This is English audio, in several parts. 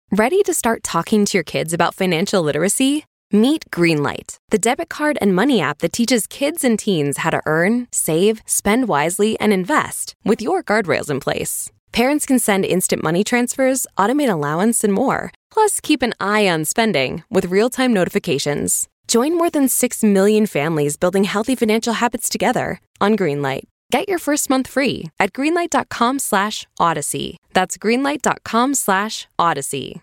Ready to start talking to your kids about financial literacy? Meet Greenlight, the debit card and money app that teaches kids and teens how to earn, save, spend wisely, and invest with your guardrails in place. Parents can send instant money transfers, automate allowance, and more. Plus, keep an eye on spending with real-time notifications. Join more than 6 million families building healthy financial habits together on Greenlight. Get your first month free at greenlight.com/Odyssey. That's greenlight.com/Odyssey.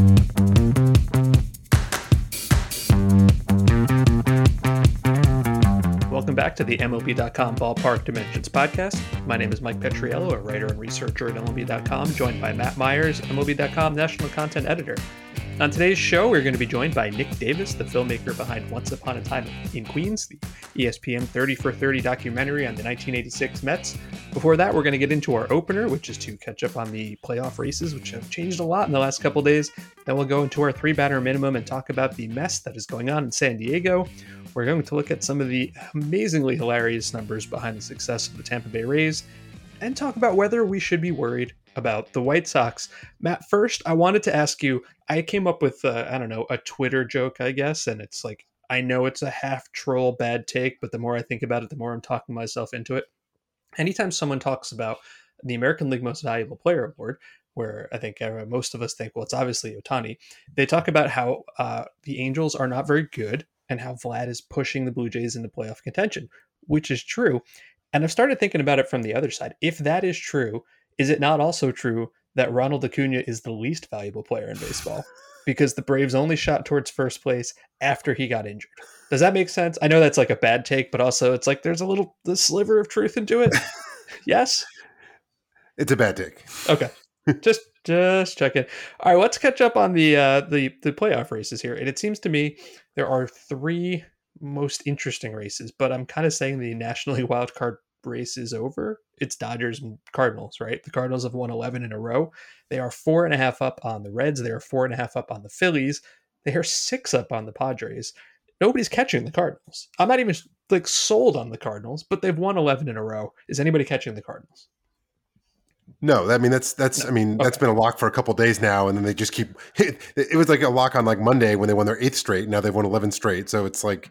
Welcome back to the MLB.com Ballpark Dimensions podcast. My name is Mike Petriello, a writer and researcher at MLB.com, joined by Matt Myers, MLB.com national content editor. On today's show, we're going to be joined by Nick Davis, the filmmaker behind Once Upon a Time in Queens, the ESPN 30 for 30 documentary on the 1986 Mets. Before that, we're going to get into our opener, which is to catch up on the playoff races, which have changed a lot in the last couple days. Then we'll go into our 3-batter minimum and talk about the mess that is going on in San Diego. We're going to look at some of the amazingly hilarious numbers behind the success of the Tampa Bay Rays and talk about whether we should be worried about the White Sox. Matt, first, I wanted to ask you, I came up with, a Twitter joke, I guess, and it's like, I know it's a half troll bad take, but the more I think about it, the more I'm talking myself into it. Anytime someone talks about the American League Most Valuable Player Award, where I think most of us think, well, it's obviously Ohtani, they talk about how the Angels are not very good and how Vlad is pushing the Blue Jays into playoff contention, which is true. And I've started thinking about it from the other side. If that is true, is it not also true that Ronald Acuna is the least valuable player in baseball? Because the Braves only shot towards first place after he got injured. Does that make sense? I know that's like a bad take, but also it's like there's the sliver of truth into it. Yes? It's a bad take. Okay. Just checking. All right, let's catch up on the playoff races here. And it seems to me there are 3 most interesting races, but I'm kind of saying the National League wild card race is over. It's Dodgers and Cardinals, right? The Cardinals have won 11 in a row. They are 4.5 up on the Reds. They are 4.5 up on the Phillies. They are 6 up on the Padres. Nobody's catching the Cardinals. I'm not even sold on the Cardinals, but they've won 11 in a row. Is anybody catching the Cardinals? No, I mean that's okay. That's been a lock for a couple of days now, and then they just keep. It was like a lock on like Monday when they won their 8th straight. Now they've won 11 straight, so it's like,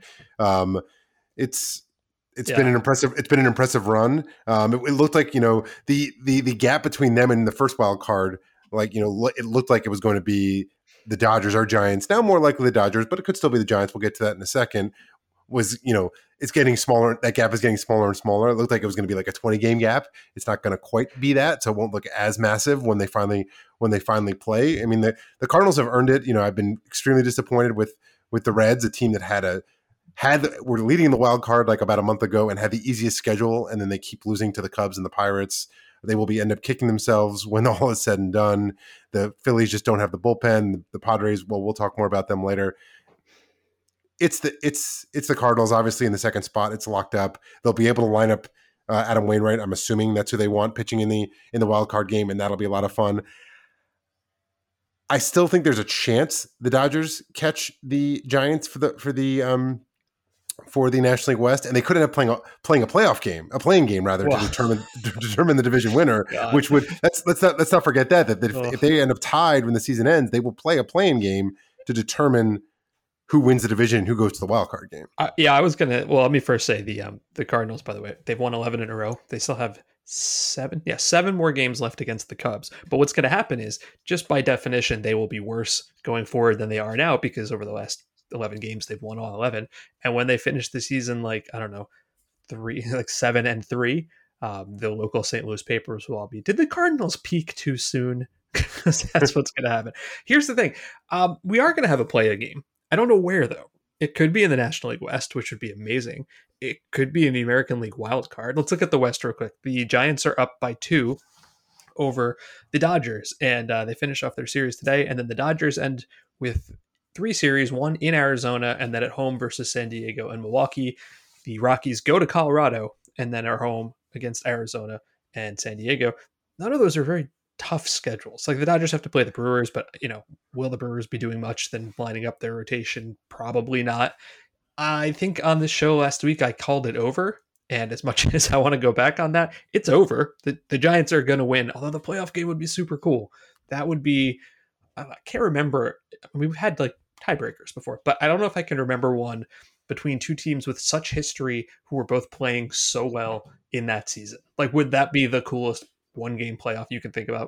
it's been an impressive run. It looked like the gap between them and the first wild card, it looked like it was going to be the Dodgers or Giants. Now more likely the Dodgers, but it could still be the Giants. We'll get to that in a second. It's getting smaller. That gap is getting smaller and smaller. It looked like it was going to be like a 20-game gap. It's not going to quite be that, so it won't look as massive when they finally play. I mean, the Cardinals have earned it. I've been extremely disappointed with the Reds, a team that were leading the wild card like about a month ago and had the easiest schedule, and then they keep losing to the Cubs and the Pirates. They will end up kicking themselves when all is said and done. The Phillies just don't have the bullpen. The Padres, well, we'll talk more about them later. It's the Cardinals, obviously, in the second spot. It's locked up. They'll be able to line up Adam Wainwright. I'm assuming that's who they want pitching in the wild card game, and that'll be a lot of fun. I still think there's a chance the Dodgers catch the Giants for the National League West, and they could end up playing a playing game rather, to determine the division winner. God. Which would let's not forget that if they end up tied when the season ends, they will play a playing game to determine who wins the division and who goes to the wild card game. I was gonna. Well, let me first say the Cardinals. By the way, they've won 11 in a row. They still have 7 more games left against the Cubs. But what's going to happen is, just by definition, they will be worse going forward than they are now, because over the last 11 games they've won all 11. And when they finish the season, 7-3, the local St. Louis papers will all be, did the Cardinals peak too soon? Because that's what's going to happen. Here's the thing. We are going to have a play-in game. I don't know where, though. It could be in the National League West, which would be amazing. It could be in the American League wild card. Let's look at the West real quick. The Giants are up by 2 over the Dodgers, and they finish off their series today. And then the Dodgers end with 3 series, 1 in Arizona, and then at home versus San Diego and Milwaukee. The Rockies go to Colorado and then are home against Arizona and San Diego. None of those are very tough schedules. Like, the Dodgers have to play the Brewers, but will the Brewers be doing much than lining up their rotation? Probably not. I think on the show last week I called it over, and as much as I want to go back on that, it's over. The Giants are going to win, although the playoff game would be super cool. That would be I can't remember. We've had like tiebreakers before, but I don't know if I can remember one between two teams with such history who were both playing so well in that season. Like, would that be the coolest one game playoff you can think about?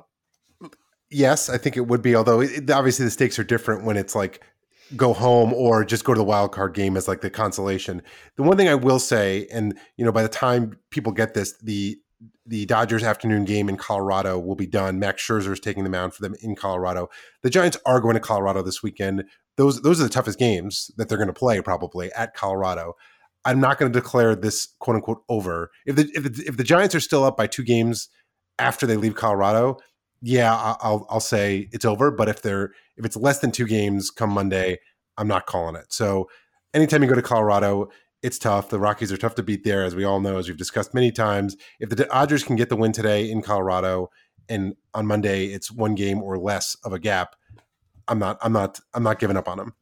Yes, I think it would be. Although obviously the stakes are different when it's like go home or just go to the wild card game as like the consolation. The one thing I will say, and by the time people get this, the Dodgers afternoon game in Colorado will be done. Max Scherzer is taking the mound for them in Colorado. The Giants are going to Colorado this weekend. Those are the toughest games that they're going to play probably at Colorado. I'm not going to declare this quote unquote over. If the Giants are still up by 2 games after they leave Colorado, yeah, I'll say it's over. But if it's less than 2 games come Monday, I'm not calling it. So anytime you go to Colorado, it's tough. The Rockies are tough to beat there, as we all know, as we've discussed many times. If the Dodgers can get the win today in Colorado, and on Monday it's 1 game or less of a gap, I'm not giving up on them.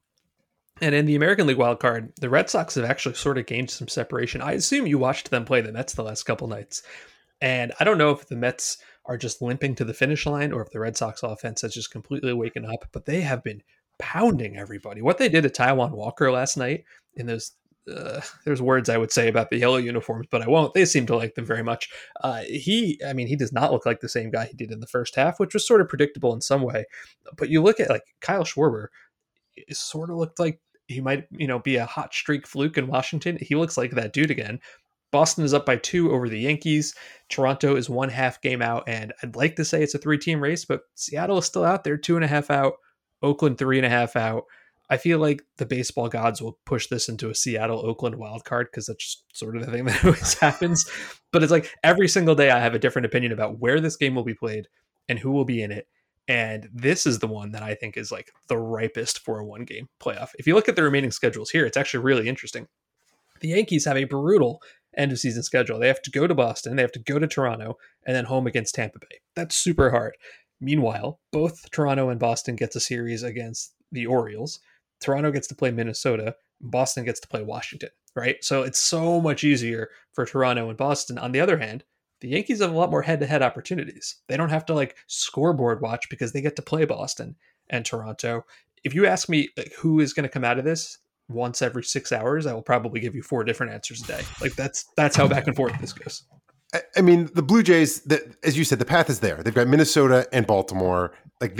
And in the American League wild card, the Red Sox have actually sort of gained some separation. I assume you watched them play the Mets the last couple nights. And I don't know if the Mets are just limping to the finish line or if the Red Sox offense has just completely waken up, but they have been pounding everybody. What they did to Taijuan Walker last night in those, there's words I would say about the yellow uniforms, but I won't. They seem to like them very much. He does not look like the same guy he did in the first half, which was sort of predictable in some way. But you look at like Kyle Schwarber, it sort of looked like he might, be a hot streak fluke in Washington. He looks like that dude again. Boston is up by 2 over the Yankees. Toronto is 1.5 game out, and I'd like to say it's a 3-team race, but Seattle is still out there, 2.5 out. Oakland 3.5 out. I feel like the baseball gods will push this into a Seattle-Oakland wild card because that's just sort of the thing that always happens. But it's like every single day I have a different opinion about where this game will be played and who will be in it. And this is the one that I think is like the ripest for a 1-game playoff. If you look at the remaining schedules here, it's actually really interesting. The Yankees have a brutal end of season schedule. They have to go to Boston, they have to go to Toronto, and then home against Tampa Bay. That's super hard. Meanwhile, both Toronto and Boston gets a series against the Orioles. Toronto gets to play Minnesota. Boston gets to play Washington, right? So it's so much easier for Toronto and Boston. On the other hand, the Yankees have a lot more head-to-head opportunities. They don't have to like scoreboard watch because they get to play Boston and Toronto. If you ask me like, who is going to come out of this once every 6 hours, I will probably give you 4 different answers a day. Like that's how back and forth this goes. I mean, the Blue Jays, as you said, the path is there. They've got Minnesota and Baltimore. Like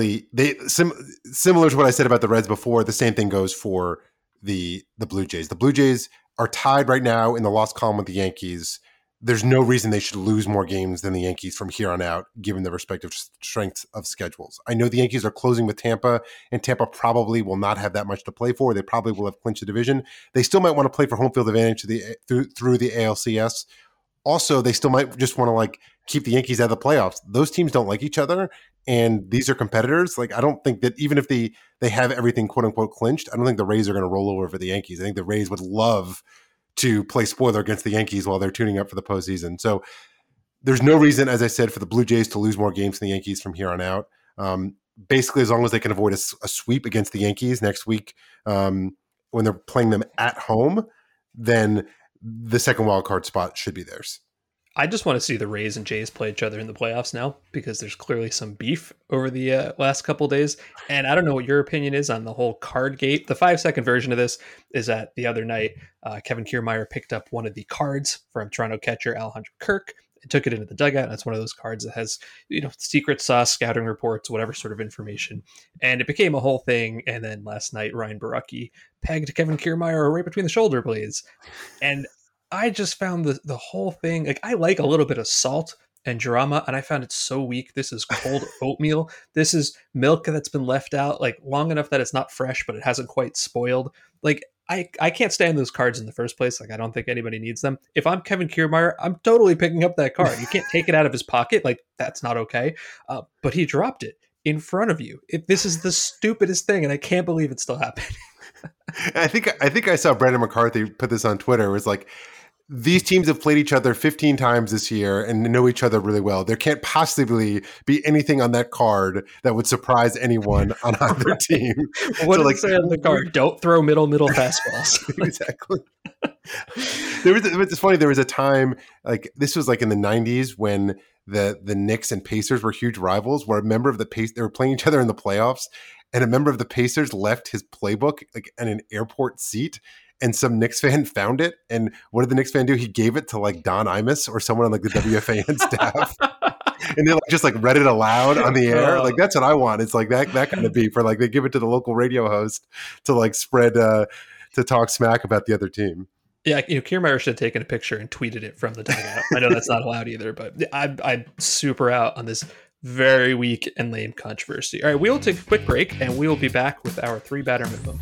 similar to what I said about the Reds before, the same thing goes for the Blue Jays. The Blue Jays are tied right now in the loss column with the Yankees. There's no reason they should lose more games than the Yankees from here on out, given the respective strengths of schedules. I know the Yankees are closing with Tampa, and Tampa probably will not have that much to play for. They probably will have clinched the division. They still might want to play for home field advantage through the ALCS. Also, they still might just want to like keep the Yankees out of the playoffs. Those teams don't like each other, and these are competitors. Like, I don't think that even if they have everything quote unquote clinched, I don't think the Rays are going to roll over for the Yankees. I think the Rays would love to play spoiler against the Yankees while they're tuning up for the postseason. So there's no reason, as I said, for the Blue Jays to lose more games than the Yankees from here on out. Basically, as long as they can avoid a sweep against the Yankees next week when they're playing them at home, then the second wild card spot should be theirs. I just want to see the Rays and Jays play each other in the playoffs now because there's clearly some beef over the last couple of days. And I don't know what your opinion is on the whole card gate. The 5-second version of this is that the other night, Kevin Kiermaier picked up one of the cards from Toronto catcher Alejandro Kirk and took it into the dugout. That's one of those cards that has, secret sauce, scouting reports, whatever sort of information. And it became a whole thing. And then last night, Ryan Borucki pegged Kevin Kiermaier right between the shoulder blades. And I just found the whole thing, like, I like a little bit of salt and drama, and I found it so weak. This is cold oatmeal. This is milk that's been left out like long enough that it's not fresh, but it hasn't quite spoiled. Like, I can't stand those cards in the first place. Like, I don't think anybody needs them. If I'm Kevin Kiermaier, I'm totally picking up that card. You can't take it out of his pocket. Like, that's not okay. But he dropped it in front of you. This is the stupidest thing, and I can't believe it's still happening. I think I saw Brandon McCarthy put this on Twitter. It was like, these teams have played each other 15 times this year and know each other really well. There can't possibly be anything on that card that would surprise anyone on either team. What does it say on the card? Don't throw middle fastballs. Exactly. It's funny. There was a time like this was like in the 90s when the Knicks and Pacers were huge rivals. Where a member of the they were playing each other in the playoffs, and a member of the Pacers left his playbook like in an airport seat. And some Knicks fan found it. And what did the Knicks fan do? He gave it to like Don Imus or someone on like the WFAN staff. And they like just like read it aloud on the air. Like that's what I want. It's like that kind of beef where like they give it to the local radio host to like spread to talk smack about the other team. Yeah, Kiermaier should have taken a picture and tweeted it from the dugout. I know that's not allowed either, but I'm super out on this very weak and lame controversy. All right, we'll take a quick break and we will be back with our 3-batter minimum.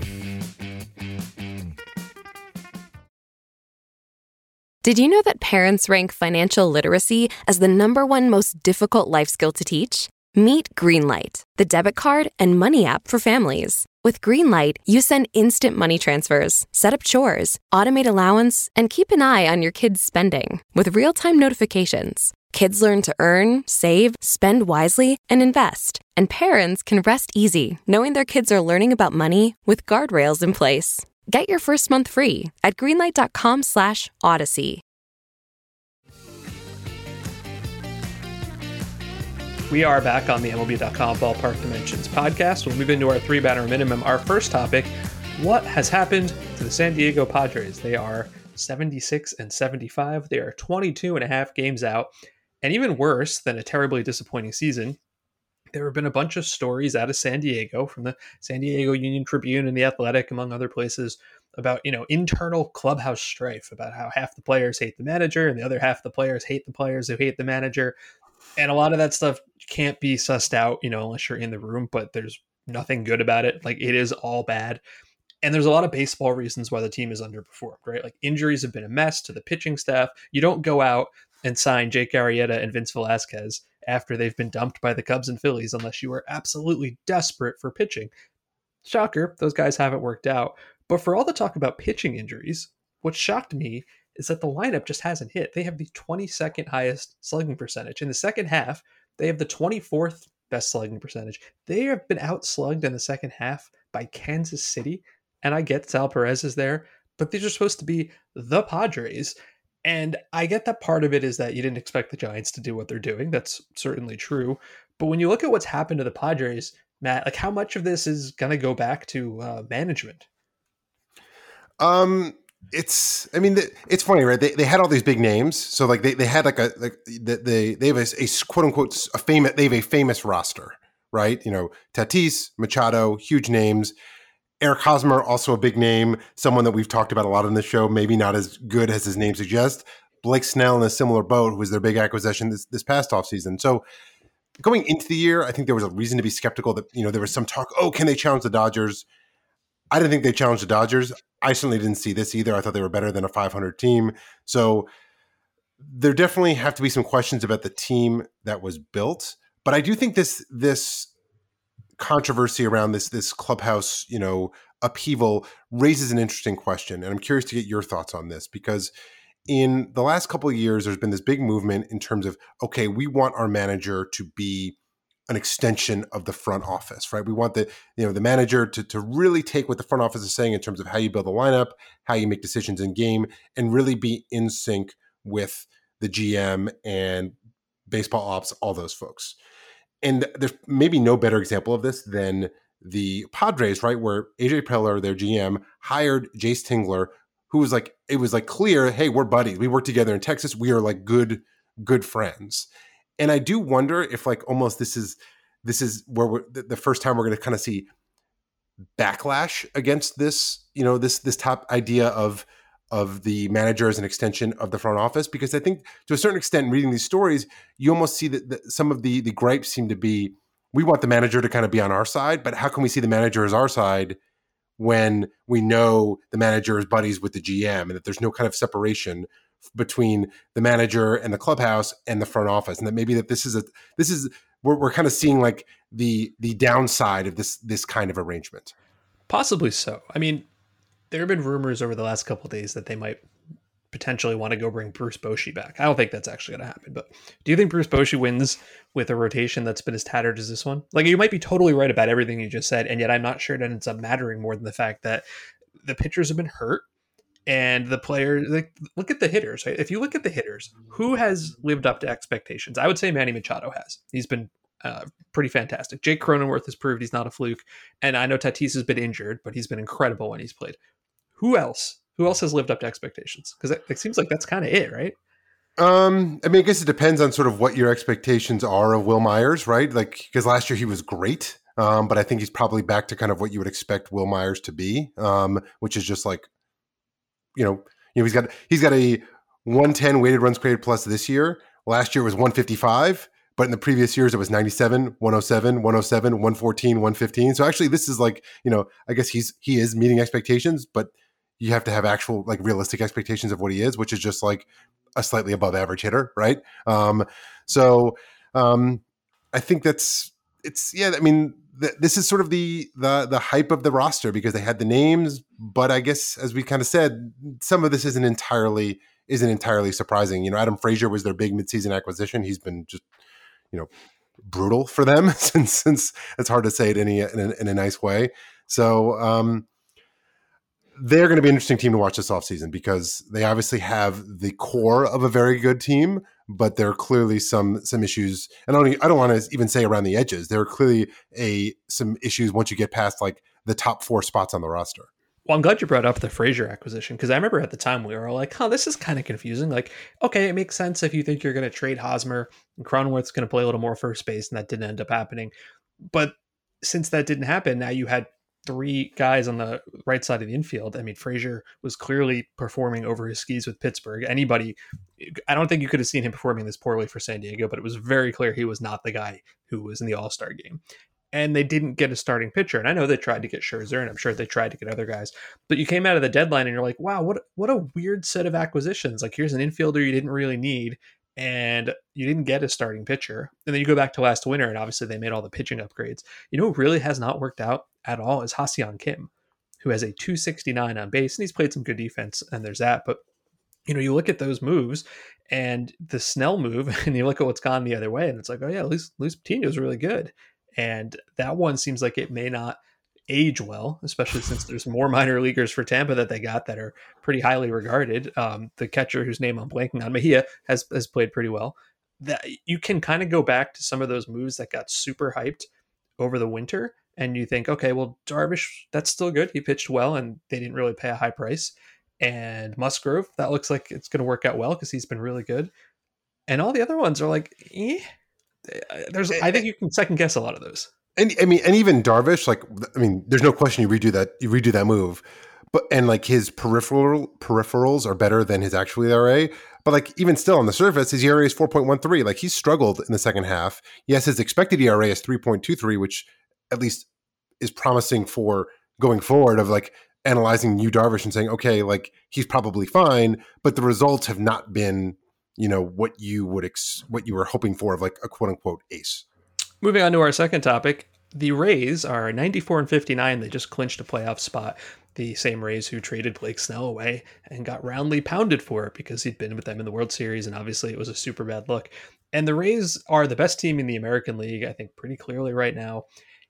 Did you know that parents rank financial literacy as the #1 most difficult life skill to teach? Meet Greenlight, the debit card and money app for families. With Greenlight, you send instant money transfers, set up chores, automate allowance, and keep an eye on your kids' spending with real-time notifications. Kids learn to earn, save, spend wisely, and invest. And parents can rest easy knowing their kids are learning about money with guardrails in place. Get your first month free at greenlight.com/Odyssey. We are back on the MLB.com Ballpark Dimensions podcast. We'll move into our 3-batter minimum. Our first topic, what has happened to the San Diego Padres? They are 76-75. They are 22 and a half games out. And even worse than a terribly disappointing season, there have been a bunch of stories out of San Diego from the San Diego Union Tribune and The Athletic, among other places, about, internal clubhouse strife, about how half the players hate the manager and the other half the players hate the players who hate the manager. And a lot of that stuff can't be sussed out, unless you're in the room, but there's nothing good about it. Like, it is all bad. And there's a lot of baseball reasons why the team is underperformed, right? Like, injuries have been a mess to the pitching staff. You don't go out and sign Jake Arrieta and Vince Velasquez after they've been dumped by the Cubs and Phillies unless you are absolutely desperate for pitching. Shocker, those guys haven't worked out. But for all the talk about pitching injuries, what shocked me is that the lineup just hasn't hit. They have the 22nd highest slugging percentage. In the second half, they have the 24th best slugging percentage. They have been outslugged in the second half by Kansas City. And I get Sal Perez is there, but these are supposed to be the Padres. And I get that part of it is that you didn't expect the Giants to do what they're doing. That's certainly true. But when you look at what's happened to the Padres, Matt, like how much of this is going to go back to management? It's funny, right? They had all these big names. So like they had they have a quote unquote they have a famous roster, right? Tatis, Machado, huge names. Eric Hosmer, also a big name, someone that we've talked about a lot in the show, maybe not as good as his name suggests. Blake Snell in a similar boat, who was their big acquisition this past offseason. So going into the year, I think there was a reason to be skeptical that, there was some talk, can they challenge the Dodgers? I didn't think they challenged the Dodgers. I certainly didn't see this either. I thought they were better than a 500 team. So there definitely have to be some questions about the team that was built. But I do think this controversy around this clubhouse, upheaval raises an interesting question. And I'm curious to get your thoughts on this, because in the last couple of years, there's been this big movement in terms of, we want our manager to be an extension of the front office, right? We want the manager to really take what the front office is saying in terms of how you build a lineup, how you make decisions in game, and really be in sync with the GM and baseball ops, all those folks. And there's maybe no better example of this than the Padres, right? Where AJ Preller, their GM, hired Jace Tingler, who was like, it was like clear, hey, we're buddies. We work together in Texas. We are like good friends. And I do wonder if like almost this is where the first time we're going to kind of see backlash against this, this top idea of the manager as an extension of the front office, because I think to a certain extent, reading these stories, you almost see that some of the gripes seem to be, we want the manager to kind of be on our side, but how can we see the manager as our side when we know the manager is buddies with the GM and that there's no kind of separation between the manager and the clubhouse and the front office, and that maybe that this is we're kind of seeing like the downside of this kind of arrangement. Possibly so. I mean, there have been rumors over the last couple of days that they might potentially want to go bring Bruce Bochy back. I don't think that's actually going to happen, but do you think Bruce Bochy wins with a rotation that's been as tattered as this one? Like, you might be totally right about everything you just said, and yet I'm not sure it ends up mattering more than the fact that the pitchers have been hurt, And the players, like, look at the hitters. Right? If you look at the hitters, who has lived up to expectations? I would say Manny Machado has. He's been pretty fantastic. Jake Cronenworth has proved he's not a fluke. And I know Tatis has been injured, but he's been incredible when he's played. Who else? Who else has lived up to expectations? Because it seems like that's kind of it, right? I mean, I guess it depends on sort of what your expectations are of Will Myers, right? Like, because last year he was great, but I think he's probably back to kind of what you would expect Will Myers to be, which is just like, he's got a 110 weighted runs created plus this year. Last year was 155, but in the previous years it was 97, 107, 107, 114, 115. So actually, this is like, I guess he is meeting expectations, but you have to have actual like realistic expectations of what he is, which is just like a slightly above average hitter, right? I think this is sort of the hype of the roster because they had the names, but I guess as we kind of said, some of this isn't entirely surprising. Adam Frazier was their big midseason acquisition. He's been just brutal for them since it's hard to say it in a nice way. So they're going to be an interesting team to watch this offseason because they obviously have the core of a very good team, but there are clearly some issues. And I don't want to even say around the edges. There are clearly some issues once you get past like the top 4 spots on the roster. Well, I'm glad you brought up the Frazier acquisition because I remember at the time we were like, this is kind of confusing. Like, okay, it makes sense if you think you're going to trade Hosmer and Cronenworth's going to play a little more first base, and that didn't end up happening. But since that didn't happen, now you had 3 guys on the right side of the infield. I mean, Frazier was clearly performing over his skis with Pittsburgh. I don't think you could have seen him performing this poorly for San Diego, but it was very clear he was not the guy who was in the All-Star game. And they didn't get a starting pitcher. And I know they tried to get Scherzer, and I'm sure they tried to get other guys. But you came out of the deadline and you're like, wow, what a weird set of acquisitions. Like, here's an infielder you didn't really need, and you didn't get a starting pitcher. And then you go back to last winter, and obviously they made all the pitching upgrades. Who really has not worked out at all is Ha-Seong Kim, who has a 269 on base, and he's played some good defense, and there's that. But, you look at those moves and the Snell move, and you look at what's gone the other way, and it's like, oh yeah, Luis Patino's really good. And that one seems like it may not age well, especially since there's more minor leaguers for Tampa that they got that are pretty highly regarded. The catcher whose name I'm blanking on, Mejia, has played pretty well. That you can kind of go back to some of those moves that got super hyped over the winter, and you think, okay, well, Darvish, that's still good. He pitched well, and they didn't really pay a high price. And Musgrove, that looks like it's going to work out well because he's been really good. And all the other ones are like, I think you can second guess a lot of those. And I mean, and even Darvish, there's no question you redo that move, and like his peripherals are better than his actual ERA. But like even still on the surface, his ERA is 4.13. Like he's struggled in the second half. Yes, his expected ERA is 3.23, which at least is promising for going forward of like analyzing Yu Darvish and saying, okay, like he's probably fine, but the results have not been what you were hoping for of like a quote unquote ace. Moving on to our second topic, the Rays are 94-59. They just clinched a playoff spot. The same Rays who traded Blake Snell away and got roundly pounded for it because he'd been with them in the World Series, and obviously it was a super bad look. And the Rays are the best team in the American League, I think, pretty clearly right now.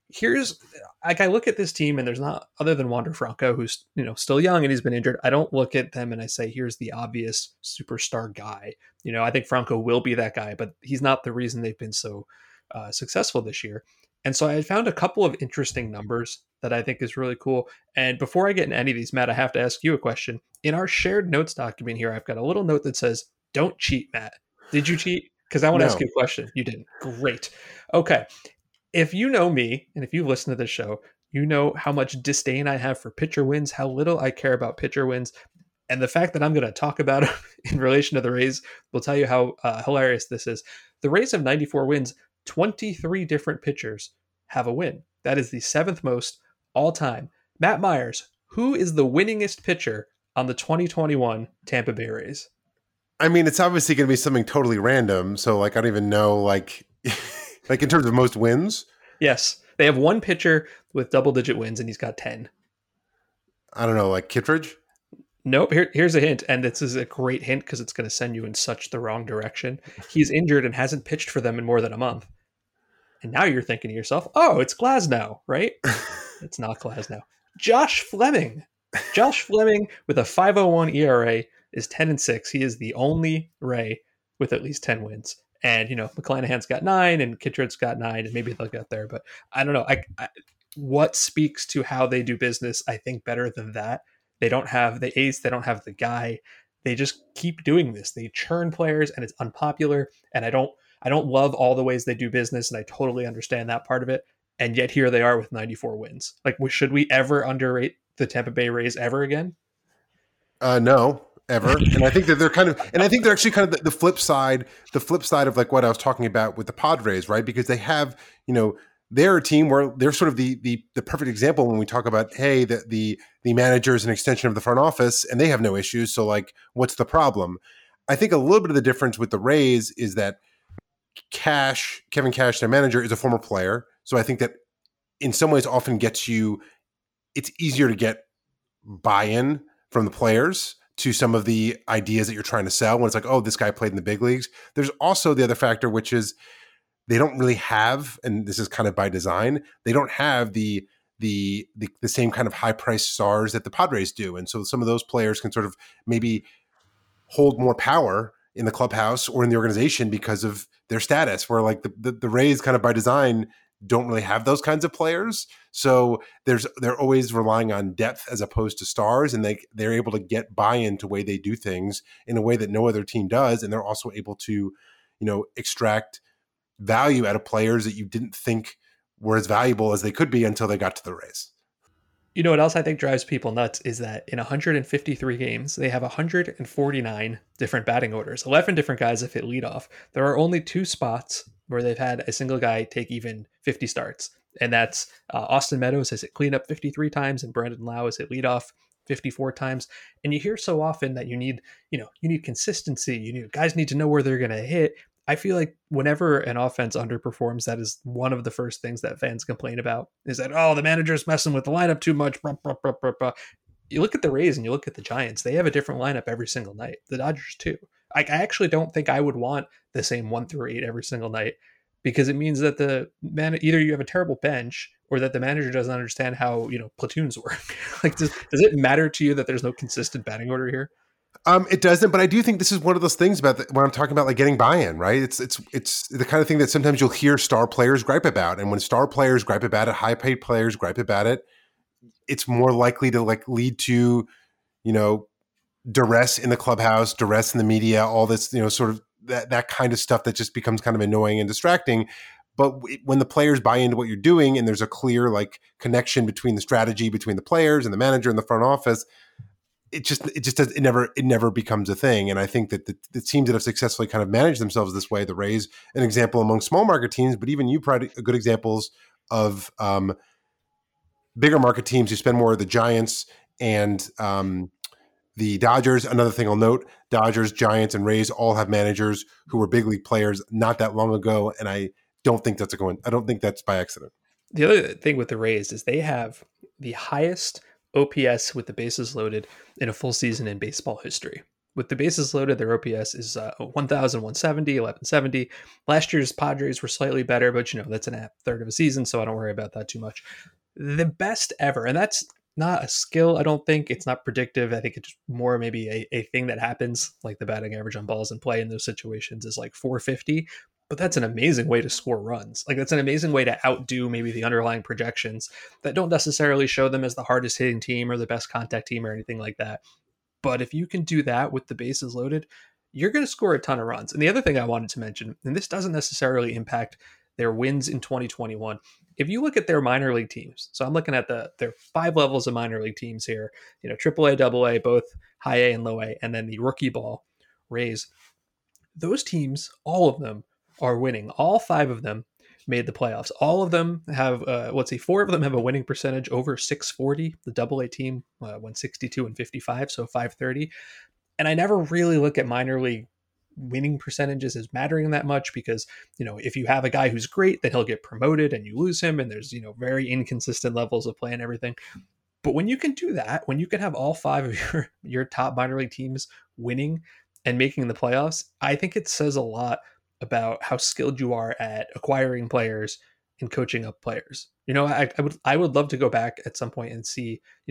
I look at this team, and there's not, other than Wander Franco, who's still young and he's been injured, I don't look at them and I say, here's the obvious superstar guy. I think Franco will be that guy, but he's not the reason they've been so successful this year. And so I found a couple of interesting numbers that I think is really cool. And before I get into any of these, Matt, I have to ask you a question. In our shared notes document here, I've got a little note that says, don't cheat, Matt. Did you cheat? Because I want to ask you a question. You didn't. Great. Okay. If you know me, and if you listen to this show, you know how much disdain I have for pitcher wins, how little I care about pitcher wins. And the fact that I'm going to talk about it in relation to the Rays will tell you how hilarious this is. The Rays have 94 wins. 23 different pitchers have a win. That is the 7th most all time. Matt Myers, who is the winningest pitcher on the 2021 Tampa Bay Rays? I mean, it's obviously going to be something totally random. So like, I don't even know, like in terms of most wins. Yes. They have one pitcher with double-digit wins, and he's got 10. I don't know, like Kittredge? Nope. Here's a hint, and this is a great hint because it's going to send you in such the wrong direction. He's injured and hasn't pitched for them in more than a month. And now you're thinking to yourself, oh, it's Glasnow, right? It's not Glasnow. Josh Fleming. Josh Fleming with a 5.01 ERA is 10-6. He is the only Ray with at least 10 wins. And, McClanahan's got 9 and Kittredge's got 9, and maybe they'll get there. But I don't know. What speaks to how they do business, I think, better than that? They don't have the ace. They don't have the guy. They just keep doing this. They churn players, and it's unpopular. And I don't love all the ways they do business, and I totally understand that part of it. And yet here they are with 94 wins. Like, should we ever underrate the Tampa Bay Rays ever again? No, ever. And I think that they're actually kind of the flip side of like what I was talking about with the Padres, right? Because they have, they're a team where they're sort of the perfect example when we talk about, hey, the manager is an extension of the front office and they have no issues. So like, what's the problem? I think a little bit of the difference with the Rays is that Kevin Cash, their manager, is a former player. So I think that in some ways often it's easier to get buy-in from the players to some of the ideas that you're trying to sell when it's like, oh, this guy played in the big leagues. There's also the other factor, which is they don't really have, and this is kind of by design, they don't have the same kind of high-priced stars that the Padres do. And so some of those players can sort of maybe hold more power in the clubhouse or in the organization because of their status, where like the Rays kind of by design don't really have those kinds of players. So they're always relying on depth as opposed to stars, and they're able to get buy-in to the way they do things in a way that no other team does. And they're also able to, extract value out of players that you didn't think were as valuable as they could be until they got to the Rays. You know what else I think drives people nuts is that in 153 games, they have 149 different batting orders, 11 different guys that hit leadoff. There are only 2 spots where they've had a single guy take even 50 starts. And that's Austin Meadows has hit cleanup 53 times and Brandon Lau has hit leadoff 54 times. And you hear so often that you need consistency. Guys need to know where they're going to hit. I feel like whenever an offense underperforms, that is one of the first things that fans complain about is that, oh, the manager's messing with the lineup too much. Blah, blah, blah, blah, blah. You look at the Rays and you look at the Giants, they have a different lineup every single night. The Dodgers too. I actually don't think I would want the same 1 through 8 every single night, because it means that either you have a terrible bench or that the manager doesn't understand how, platoons work. Like, does it matter to you that there's no consistent batting order here? It doesn't, but I do think this is one of those things about when I'm talking about like getting buy-in, right? It's the kind of thing that sometimes you'll hear star players gripe about, and when star players gripe about it, high-paid players gripe about it, it's more likely to like lead to, duress in the clubhouse, duress in the media, all this, sort of that kind of stuff that just becomes kind of annoying and distracting. But when the players buy into what you're doing, and there's a clear like connection between the strategy between the players and the manager and the front office, it never becomes a thing. And I think that the teams that have successfully kind of managed themselves this way, the Rays, an example among small market teams, but even you probably good examples of bigger market teams who spend more, the Giants and the Dodgers. Another thing I'll note, Dodgers, Giants, and Rays all have managers who were big league players not that long ago. And I don't think that's by accident. The other thing with the Rays is they have the highest OPS with the bases loaded in a full season in baseball history. With the bases loaded, their OPS is 1,170, 1170. Last year's Padres were slightly better, but that's a third of a season, so I don't worry about that too much. The best ever, and that's not a skill, I don't think. It's not predictive. I think it's more maybe a thing that happens, like the batting average on balls in play in those situations is like 450. But that's an amazing way to score runs. Like, that's an amazing way to outdo maybe the underlying projections that don't necessarily show them as the hardest hitting team or the best contact team or anything like that. But if you can do that with the bases loaded, you're going to score a ton of runs. And the other thing I wanted to mention, and this doesn't necessarily impact their wins in 2021. If you look at their minor league teams, so I'm looking at their 5 levels of minor league teams here, AAA, AA, both high A and low A, and then the rookie ball Rays. Those teams, all of them, are winning. All 5 of them made the playoffs. All of them have, 4 of them have a winning percentage over 640. The AA team went 62 and 55, so 530. And I never really look at minor league winning percentages as mattering that much because, if you have a guy who's great, then he'll get promoted and you lose him. And there's, very inconsistent levels of play and everything. But when you can do that, when you can have all 5 of your top minor league teams winning and making the playoffs, I think it says a lot about how skilled you are at acquiring players and coaching up players. I would love to go back at some point and see,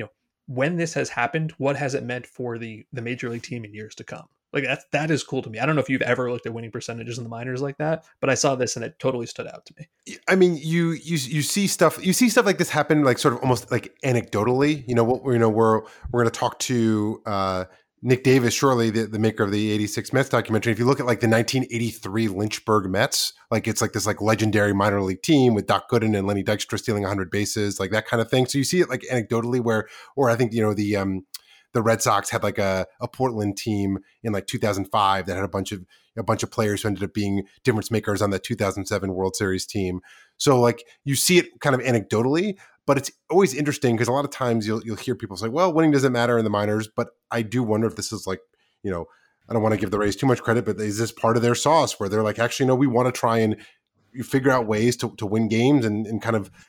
when this has happened, what has it meant for the major league team in years to come? Like that is cool to me. I don't know if you've ever looked at winning percentages in the minors like that, but I saw this and it totally stood out to me. I mean, you see stuff like this happen, like sort of almost like anecdotally. We're going to talk to Nick Davis, surely the maker of the '86 Mets documentary. If you look at like the 1983 Lynchburg Mets, like it's like this like legendary minor league team with Doc Gooden and Lenny Dykstra stealing 100 bases, like that kind of thing. So you see it like anecdotally, or I think the Red Sox had like a Portland team in like 2005 that had a bunch of players who ended up being difference makers on the 2007 World Series team. So like you see it kind of anecdotally, but it's always interesting because a lot of times you'll hear people say, well, winning doesn't matter in the minors, but I do wonder if this is like, I don't want to give the Rays too much credit, but is this part of their sauce where they're like, actually, no, we want to try and figure out ways to win games and kind of,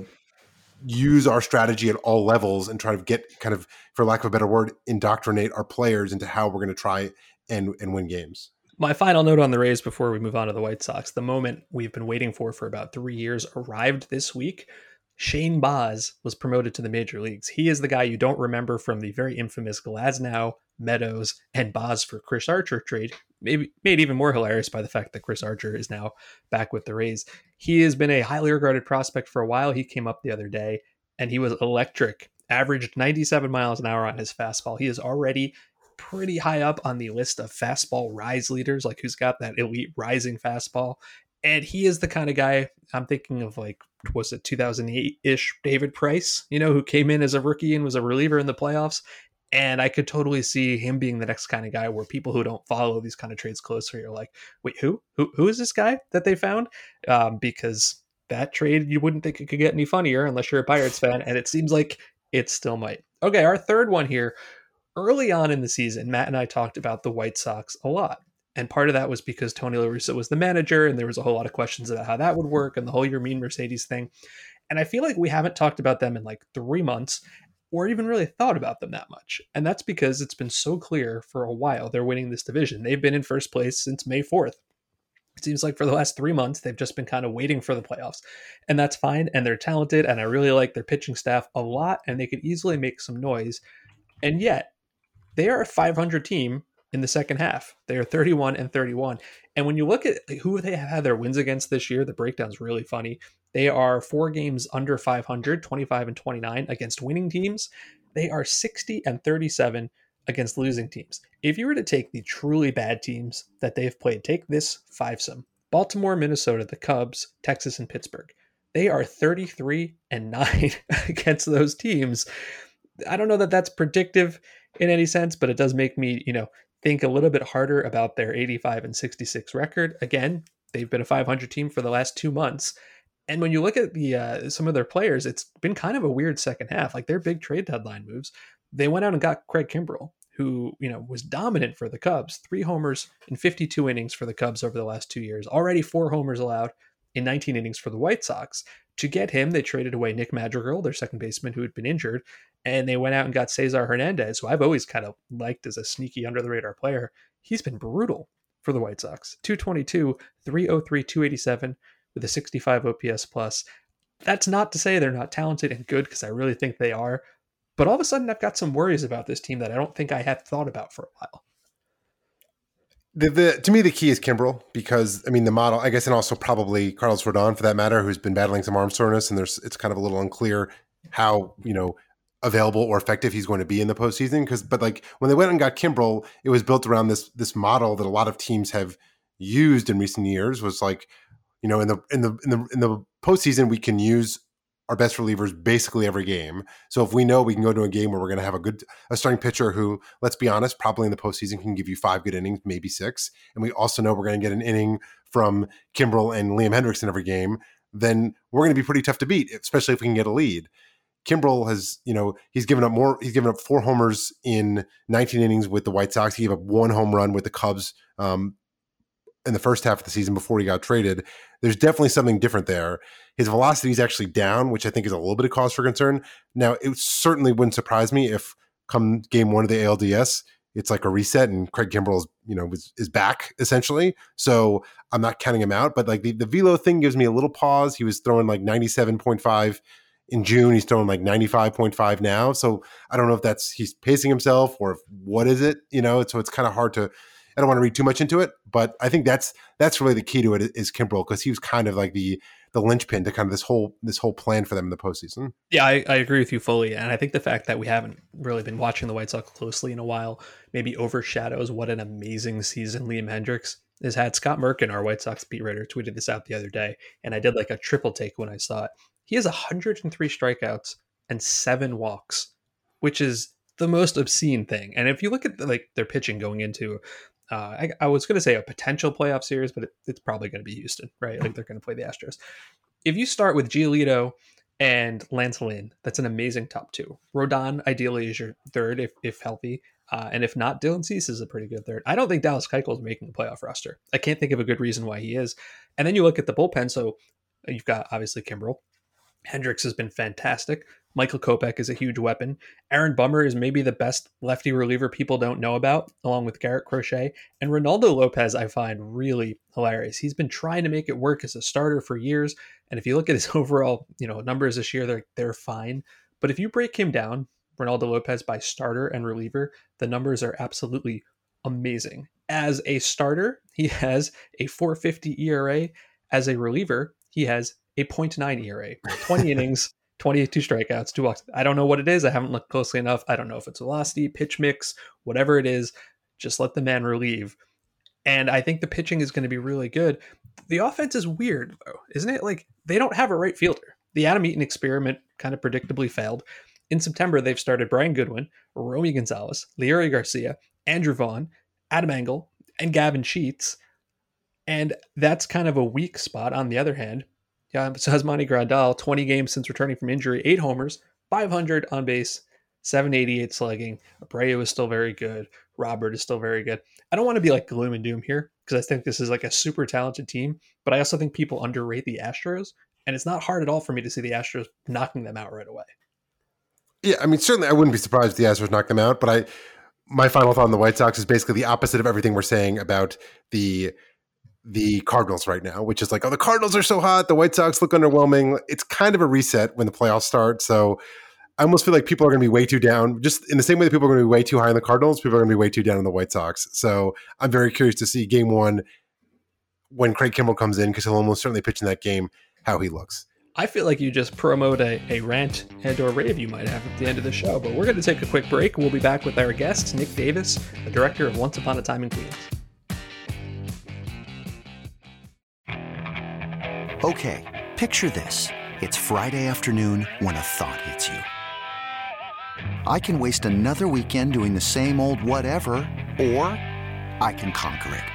use our strategy at all levels and try to get kind of, for lack of a better word, indoctrinate our players into how we're going to try and win games. My final note on the Rays before we move on to the White Sox, the moment we've been waiting for about 3 years arrived this week. Shane Baz was promoted to the major leagues. He is the guy you don't remember from the very infamous Glasnow, Meadows, and Baz for Chris Archer trade, maybe made even more hilarious by the fact that Chris Archer is now back with the Rays. He has been a highly regarded prospect for a while. He came up the other day and he was electric, averaged 97 miles an hour on his fastball. He is already pretty high up on the list of fastball rise leaders, like who's got that elite rising fastball. And he is the kind of guy I'm thinking of, like, was it 2008-ish David Price, who came in as a rookie and was a reliever in the playoffs. And I could totally see him being the next kind of guy where people who don't follow these kind of trades closely are like, wait, who is this guy that they found? Because that trade, you wouldn't think it could get any funnier unless you're a Pirates fan. And it seems like it still might. Okay, our third one here. Early on in the season, Matt and I talked about the White Sox a lot. And part of that was because Tony La Russa was the manager, and there was a whole lot of questions about how that would work and the whole Yermin Mercedes thing. And I feel like we haven't talked about them in like 3 months or even really thought about them that much. And that's because it's been so clear for a while they're winning this division. They've been in first place since May 4th. It seems like for the last 3 months, they've just been kind of waiting for the playoffs. And that's fine. And they're talented. And I really like their pitching staff a lot. And they could easily make some noise. And yet, they are a 500 team in the second half. They are 31-31. And when you look at who they have had their wins against this year, the breakdown's really funny. They are 4 games under 500, 25-29 against winning teams. They are 60-37 against losing teams. If you were to take the truly bad teams that they've played, take this fivesome: Baltimore, Minnesota, the Cubs, Texas, and Pittsburgh. They are 33-9 against those teams. I don't know that that's predictive in any sense, but it does make me, think a little bit harder about their 85-66 record. Again, they've been a 500 team for the last 2 months. And when you look at the some of their players, it's been kind of a weird second half. Like their big trade deadline moves, they went out and got Craig Kimbrell, who, was dominant for the Cubs. 3 homers in 52 innings for the Cubs over the last 2 years. Already 4 homers allowed in 19 innings for the White Sox. To get him, they traded away Nick Madrigal, their second baseman, who had been injured, and they went out and got Cesar Hernandez, who I've always kind of liked as a sneaky under-the-radar player. He's been brutal for the White Sox. 222, 303, 287 with a 65 OPS plus. That's not to say they're not talented and good, because I really think they are. But all of a sudden, I've got some worries about this team that I don't think I had thought about for a while. To me, the key is Kimbrell, because the model, I guess, and also probably Carlos Rodon for that matter, who's been battling some arm soreness, and it's kind of a little unclear how available or effective he's going to be in the postseason. But like when they went and got Kimbrell, it was built around this model that a lot of teams have used in recent years. Was like, in the postseason, we can use our best relievers basically every game. So if we know we can go to a game where we're going to have a starting pitcher who, let's be honest, probably in the postseason can give you 5 good innings, maybe 6, and we also know we're going to get an inning from Kimbrell and Liam Hendricks in every game, then we're going to be pretty tough to beat, especially if we can get a lead. Kimbrell has, he's given up 4 homers in 19 innings with the White Sox. He gave up 1 home run with the Cubs in the first half of the season before he got traded. There's definitely something different there. His velocity is actually down, which I think is a little bit of cause for concern. Now, it certainly wouldn't surprise me if come game 1 of the ALDS, it's like a reset and Craig Kimbrell is back essentially. So I'm not counting him out, but like the velo thing gives me a little pause. He was throwing like 97.5 in June. He's throwing like 95.5 now. So I don't know if he's pacing himself or what is it, so it's kind of hard to, I don't want to read too much into it, but I think that's really the key to it is Kimbrel, because he was kind of like the linchpin to kind of this whole plan for them in the postseason. Yeah, I agree with you fully. And I think the fact that we haven't really been watching the White Sox closely in a while maybe overshadows what an amazing season Liam Hendriks has had. Scott Merkin, our White Sox beat writer, tweeted this out the other day, and I did like a triple take when I saw it. He has 103 strikeouts and 7 walks, which is the most obscene thing. And if you look at their pitching going into, I was going to say a potential playoff series, but it's probably going to be Houston, right? Like they're going to play the Astros. If you start with Giolito and Lance Lynn, that's an amazing top 2. Rodon ideally is your third if healthy. And if not, Dylan Cease is a pretty good third. I don't think Dallas Keuchel is making the playoff roster. I can't think of a good reason why he is. And then you look at the bullpen. So you've got obviously Kimbrel. Hendricks has been fantastic. Michael Kopech is a huge weapon. Aaron Bummer is maybe the best lefty reliever people don't know about, along with Garrett Crochet. And Ronaldo Lopez, I find really hilarious. He's been trying to make it work as a starter for years. And if you look at his overall, numbers this year, they're fine. But if you break him down, Ronaldo Lopez, by starter and reliever, the numbers are absolutely amazing. As a starter, he has a 4.50 ERA. As a reliever, he has a 0.9 ERA, 20 innings, 22 strikeouts, 2 walks. I don't know what it is. I haven't looked closely enough. I don't know if it's velocity, pitch mix, whatever it is. Just let the man relieve. And I think the pitching is going to be really good. The offense is weird, though, isn't it? Like, they don't have a right fielder. The Adam Eaton experiment kind of predictably failed. In September, they've started Brian Goodwin, Romy Gonzalez, Leury Garcia, Andrew Vaughn, Adam Engel, and Gavin Sheets. And that's kind of a weak spot. On the other hand, Yasmani Grandal, 20 games since returning from injury, 8 homers, 500 on base, 788 slugging. Abreu is still very good. Robert is still very good. I don't want to be like gloom and doom here, because I think this is like a super talented team, but I also think people underrate the Astros, and it's not hard at all for me to see the Astros knocking them out right away. Yeah, I mean, certainly I wouldn't be surprised if the Astros knocked them out, but my final thought on the White Sox is basically the opposite of everything we're saying about the Cardinals right now, which is like, oh, the Cardinals are so hot, the White Sox look underwhelming. It's kind of a reset when the playoffs start. So I almost feel like people are going to be way too down. Just in the same way that people are going to be way too high on the Cardinals, people are going to be way too down on the White Sox. So I'm very curious to see game 1 when Craig Kimbrel comes in, because he'll almost certainly pitch in that game, how he looks. I feel like you just promoted a rant and or rave you might have at the end of the show, but we're going to take a quick break. We'll be back with our guest, Nick Davis, the director of Once Upon a Time in Queens. Okay, picture this. It's Friday afternoon when a thought hits you. I can waste another weekend doing the same old whatever, or I can conquer it.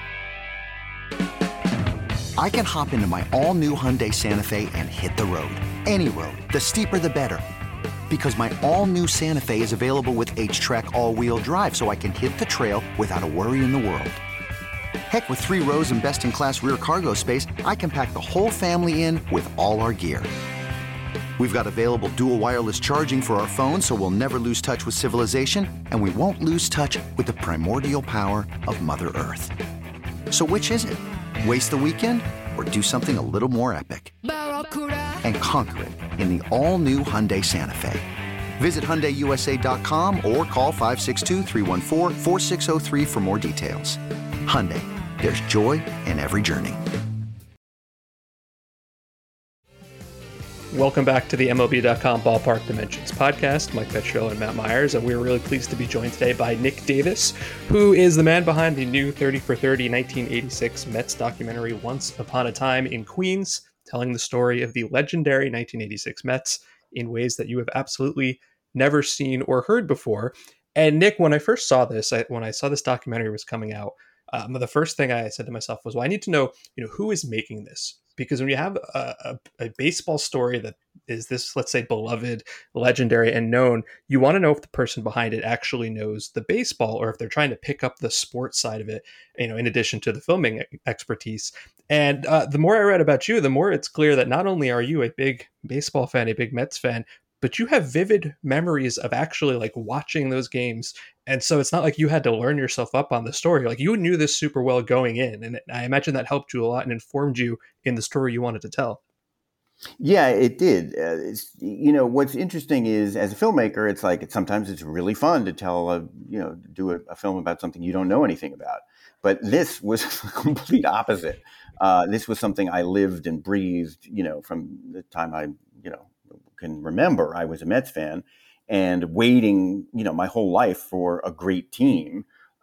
I can hop into my all-new Hyundai Santa Fe and hit the road. Any road. The steeper, the better. Because my all-new Santa Fe is available with H-Track all-wheel drive, so I can hit the trail without a worry in the world. Heck, with 3 rows and best-in-class rear cargo space, I can pack the whole family in with all our gear. We've got available dual wireless charging for our phones, so we'll never lose touch with civilization, and we won't lose touch with the primordial power of Mother Earth. So which is it? Waste the weekend or do something a little more epic? And conquer it in the all-new Hyundai Santa Fe. Visit HyundaiUSA.com or call 562-314-4603 for more details. Hyundai, there's joy in every journey. Welcome back to the MLB.com Ballpark Dimensions podcast. Mike Petriello and Matt Myers, and we're really pleased to be joined today by Nick Davis, who is the man behind the new 30 for 30 1986 Mets documentary Once Upon a Time in Queens, telling the story of the legendary 1986 Mets in ways that you have absolutely never seen or heard before. And Nick, when I first saw this, when I saw this documentary was coming out, the first thing I said to myself was, well, I need to know, who is making this? Because when you have a baseball story that is this, let's say, beloved, legendary, and known, you want to know if the person behind it actually knows the baseball, or if they're trying to pick up the sports side of it, in addition to the filming expertise. And the more I read about you, the more it's clear that not only are you a big baseball fan, a big Mets fan, but you have vivid memories of actually like watching those games. And so it's not like you had to learn yourself up on the story. Like, you knew this super well going in. And I imagine that helped you a lot and informed you in the story you wanted to tell. Yeah, it did. What's interesting is, as a filmmaker, it's like sometimes it's really fun to do a film about something you don't know anything about. But this was the complete opposite. This was something I lived and breathed, from the time I, can remember. I was a Mets fan and waiting, my whole life for a great team.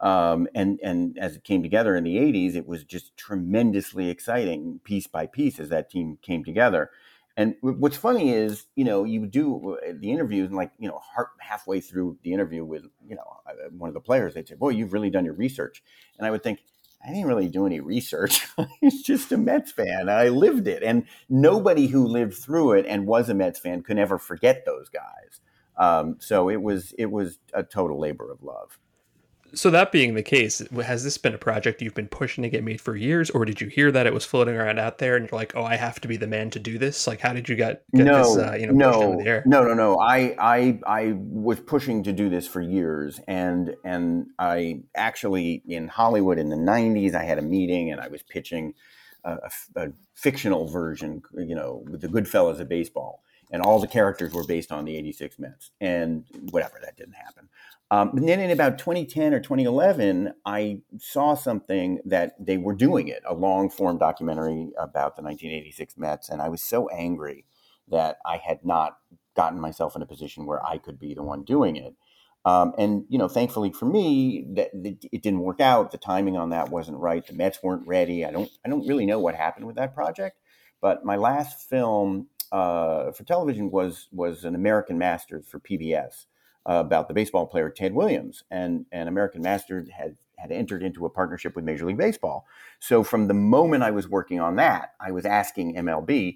And as it came together in the 80s, it was just tremendously exciting piece by piece as that team came together. And what's funny is, you do the interviews and halfway through the interview with, one of the players, they'd say, boy, you've really done your research. And I would think, I didn't really do any research. I was just a Mets fan. I lived it. And nobody who lived through it and was a Mets fan could ever forget those guys. So it was a total labor of love. So that being the case, has this been a project you've been pushing to get made for years, or did you hear that it was floating around out there and you're like, oh, I have to be the man to do this? Like, how did you get this, pushed into the air? No. I was pushing to do this for years. And I actually, in Hollywood in the 90s, I had a meeting and I was pitching a fictional version, with the Goodfellas of baseball. And all the characters were based on the 86 Mets. And whatever, that didn't happen. But then in about 2010 or 2011, I saw something that they were doing a long-form documentary about the 1986 Mets. And I was so angry that I had not gotten myself in a position where I could be the one doing it. And thankfully for me, that it didn't work out. The timing on that wasn't right. The Mets weren't ready. I don't really know what happened with that project. But my last film for television was an American Masters for PBS. About the baseball player Ted Williams, and American Masters had entered into a partnership with Major League Baseball. So from the moment I was working on that, I was asking MLB,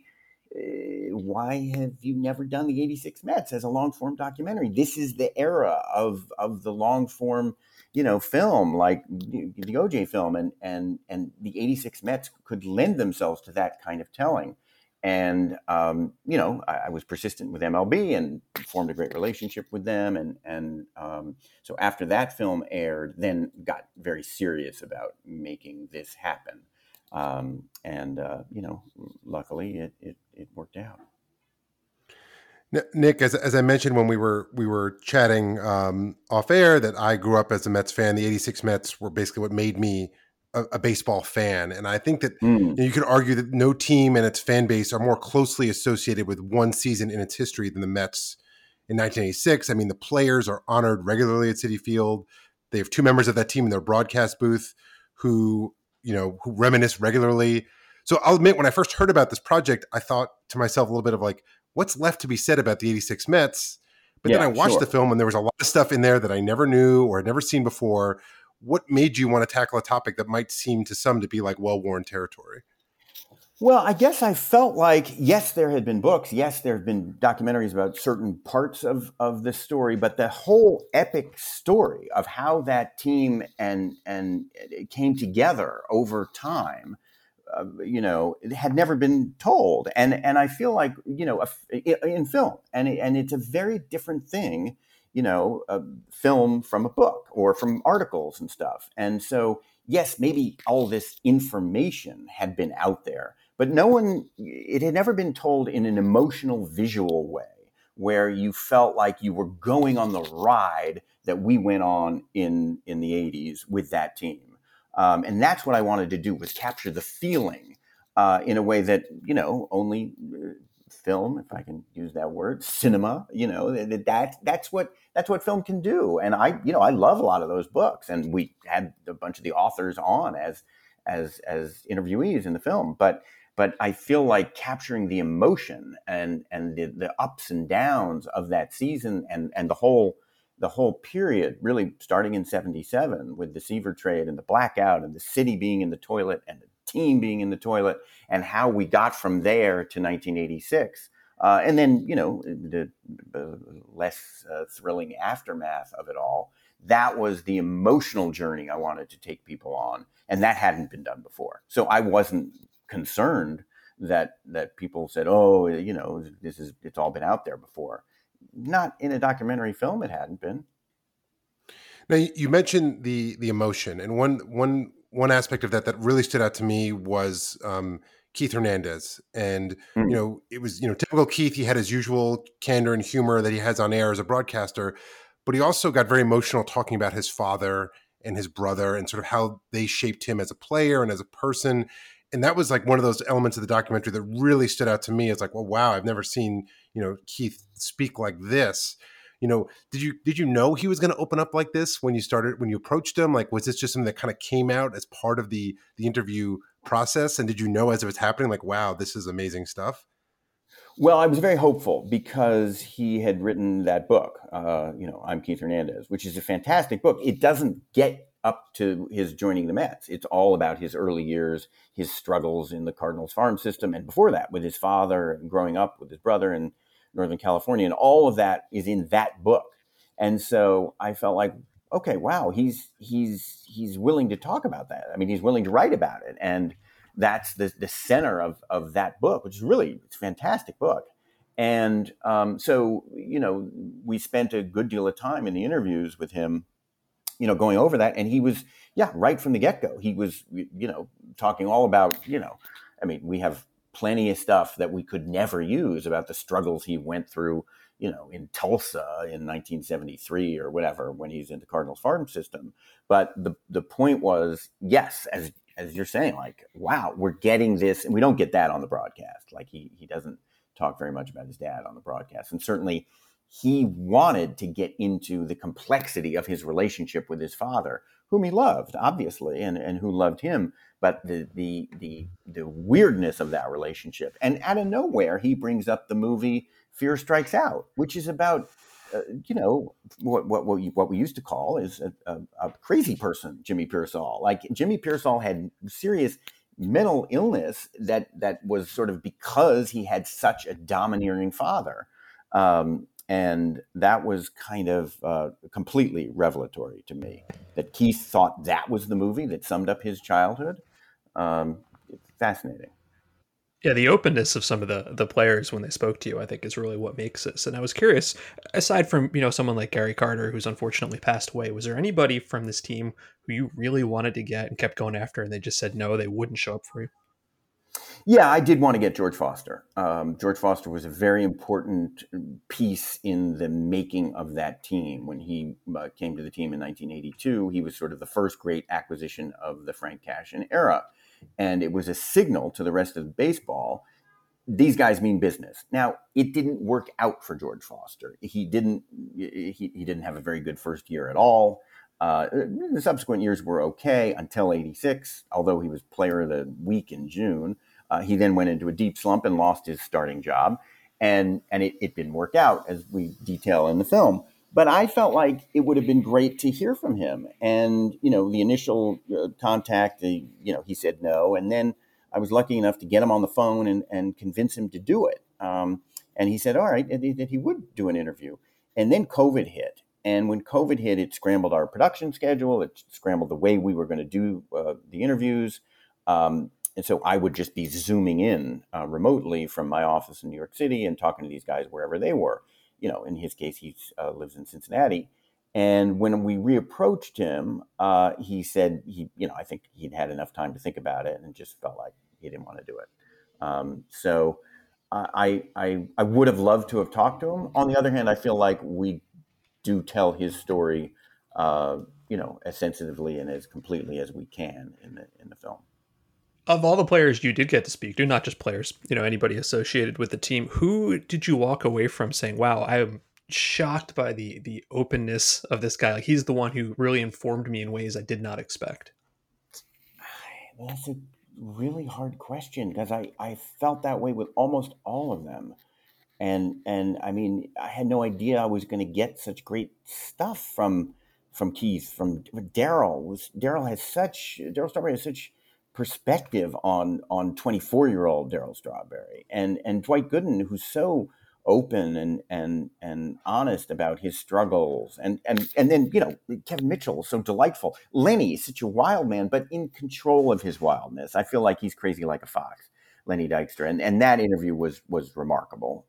why have you never done the 86 Mets as a long-form documentary? This is the era of the long-form, film, like the OJ film, and the 86 Mets could lend themselves to that kind of telling. And, I was persistent with MLB and formed a great relationship with them. And so after that film aired, then got very serious about making this happen. Luckily it worked out. Nick, as I mentioned when we were chatting off air, that I grew up as a Mets fan. The 86 Mets were basically what made me a baseball fan. And I think that you could argue that no team and its fan base are more closely associated with one season in its history than the Mets in 1986. I mean, the players are honored regularly at Citi Field. They have two members of that team in their broadcast booth who reminisce regularly. So I'll admit, when I first heard about this project, I thought to myself a little bit of like, what's left to be said about the 86 Mets? But then I watched the film and there was a lot of stuff in there that I never knew or had never seen before. What made you want to tackle a topic that might seem to some to be like well-worn territory? Well, I guess I felt like, yes, there had been books. Yes, there have been documentaries about certain parts of this story, but the whole epic story of how that team and it came together over time, it had never been told. And I feel like, in film, and it's a very different thing, a film from a book or from articles and stuff. And so, yes, maybe all this information had been out there, but it had never been told in an emotional, visual way where you felt like you were going on the ride that we went on in the 80s with that team. And that's what I wanted to do, was capture the feeling in a way that, only film, if I can use that word, cinema, that's what film can do. And I love a lot of those books, and we had a bunch of the authors on as interviewees in the film. But I feel like capturing the emotion and the ups and downs of that season and the whole period, really starting in 1977 with the Seaver trade and the blackout and the city being in the toilet and the team being in the toilet, and how we got from there to 1986. And then, the less thrilling aftermath of it all. That was the emotional journey I wanted to take people on. And that hadn't been done before. So I wasn't concerned that people said, oh, it's all been out there before. Not in a documentary film, it hadn't been. Now, you mentioned the emotion, and one aspect of that really stood out to me was Keith Hernandez. And, Mm. it was, typical Keith. He had his usual candor and humor that he has on air as a broadcaster, but he also got very emotional talking about his father and his brother and sort of how they shaped him as a player and as a person. And that was like one of those elements of the documentary that really stood out to me. It's like, well, wow, I've never seen, Keith speak like this. Did you know he was going to open up like this when you approached him? Like, was this just something that kind of came out as part of the interview process? And did you know as it was happening, like, wow, this is amazing stuff? Well, I was very hopeful because he had written that book, I'm Keith Hernandez, which is a fantastic book. It doesn't get up to his joining the Mets. It's all about his early years, his struggles in the Cardinals farm system, and before that with his father and growing up with his brother in Northern California. And all of that is in that book. And so I felt like, okay, wow, he's willing to talk about that. I mean, he's willing to write about it. And that's the center of that book, which is really, it's a fantastic book. And so, we spent a good deal of time in the interviews with him, going over that. And he was, right from the get-go, he was, talking all about, we have plenty of stuff that we could never use about the struggles he went through, in Tulsa in 1973 or whatever, when he's in the Cardinals farm system. But the point was, yes, as you're saying, like, wow, we're getting this, and we don't get that on the broadcast. Like he doesn't talk very much about his dad on the broadcast. And certainly he wanted to get into the complexity of his relationship with his father, whom he loved, obviously, and who loved him, but the weirdness of that relationship. And out of nowhere, he brings up the movie Fear Strikes Out, which is about what we used to call is a crazy person, Jimmy Pearsall. Like, Jimmy Pearsall had serious mental illness that was sort of because he had such a domineering father. And that was kind of completely revelatory to me, that Keith thought that was the movie that summed up his childhood. It's fascinating. Yeah, the openness of some of the players when they spoke to you, I think, is really what makes this. And I was curious, aside from, someone like Gary Carter, who's unfortunately passed away, was there anybody from this team who you really wanted to get and kept going after, and they just said no, they wouldn't show up for you? Yeah, I did want to get George Foster. George Foster was a very important piece in the making of that team. When he came to the team in 1982, he was sort of the first great acquisition of the Frank Cashen era. And it was a signal to the rest of baseball, these guys mean business. Now, it didn't work out for George Foster. He didn't have a very good first year at all. The subsequent years were okay until 86, although he was player of the week in June. He then went into a deep slump and lost his starting job. And it didn't work out, as we detail in the film. But I felt like it would have been great to hear from him. And, the initial contact, he said no. And then I was lucky enough to get him on the phone and convince him to do it. And he said, all right, that he would do an interview. And then COVID hit. And when COVID hit, it scrambled our production schedule. It scrambled the way we were going to do the interviews. And so I would just be zooming in remotely from my office in New York City and talking to these guys wherever they were. In his case, he lives in Cincinnati. And when we reapproached him, he said I think he'd had enough time to think about it and just felt like he didn't want to do it. So I would have loved to have talked to him. On the other hand, I feel like we do tell his story, as sensitively and as completely as we can in the film. Of all the players you did get to speak to, not just players, anybody associated with the team, who did you walk away from saying, wow, I'm shocked by the openness of this guy? Like, he's the one who really informed me in ways I did not expect. That's a really hard question, because I felt that way with almost all of them. And I mean, I had no idea I was going to get such great stuff from Keith, from Darryl. Darryl Strawberry has such perspective on 24-year-old Darryl Strawberry, and Dwight Gooden, who's so open and honest about his struggles, and then Kevin Mitchell, so delightful. Lenny, such a wild man, but in control of his wildness. I feel like he's crazy like a fox, Lenny Dykstra, and that interview was remarkable.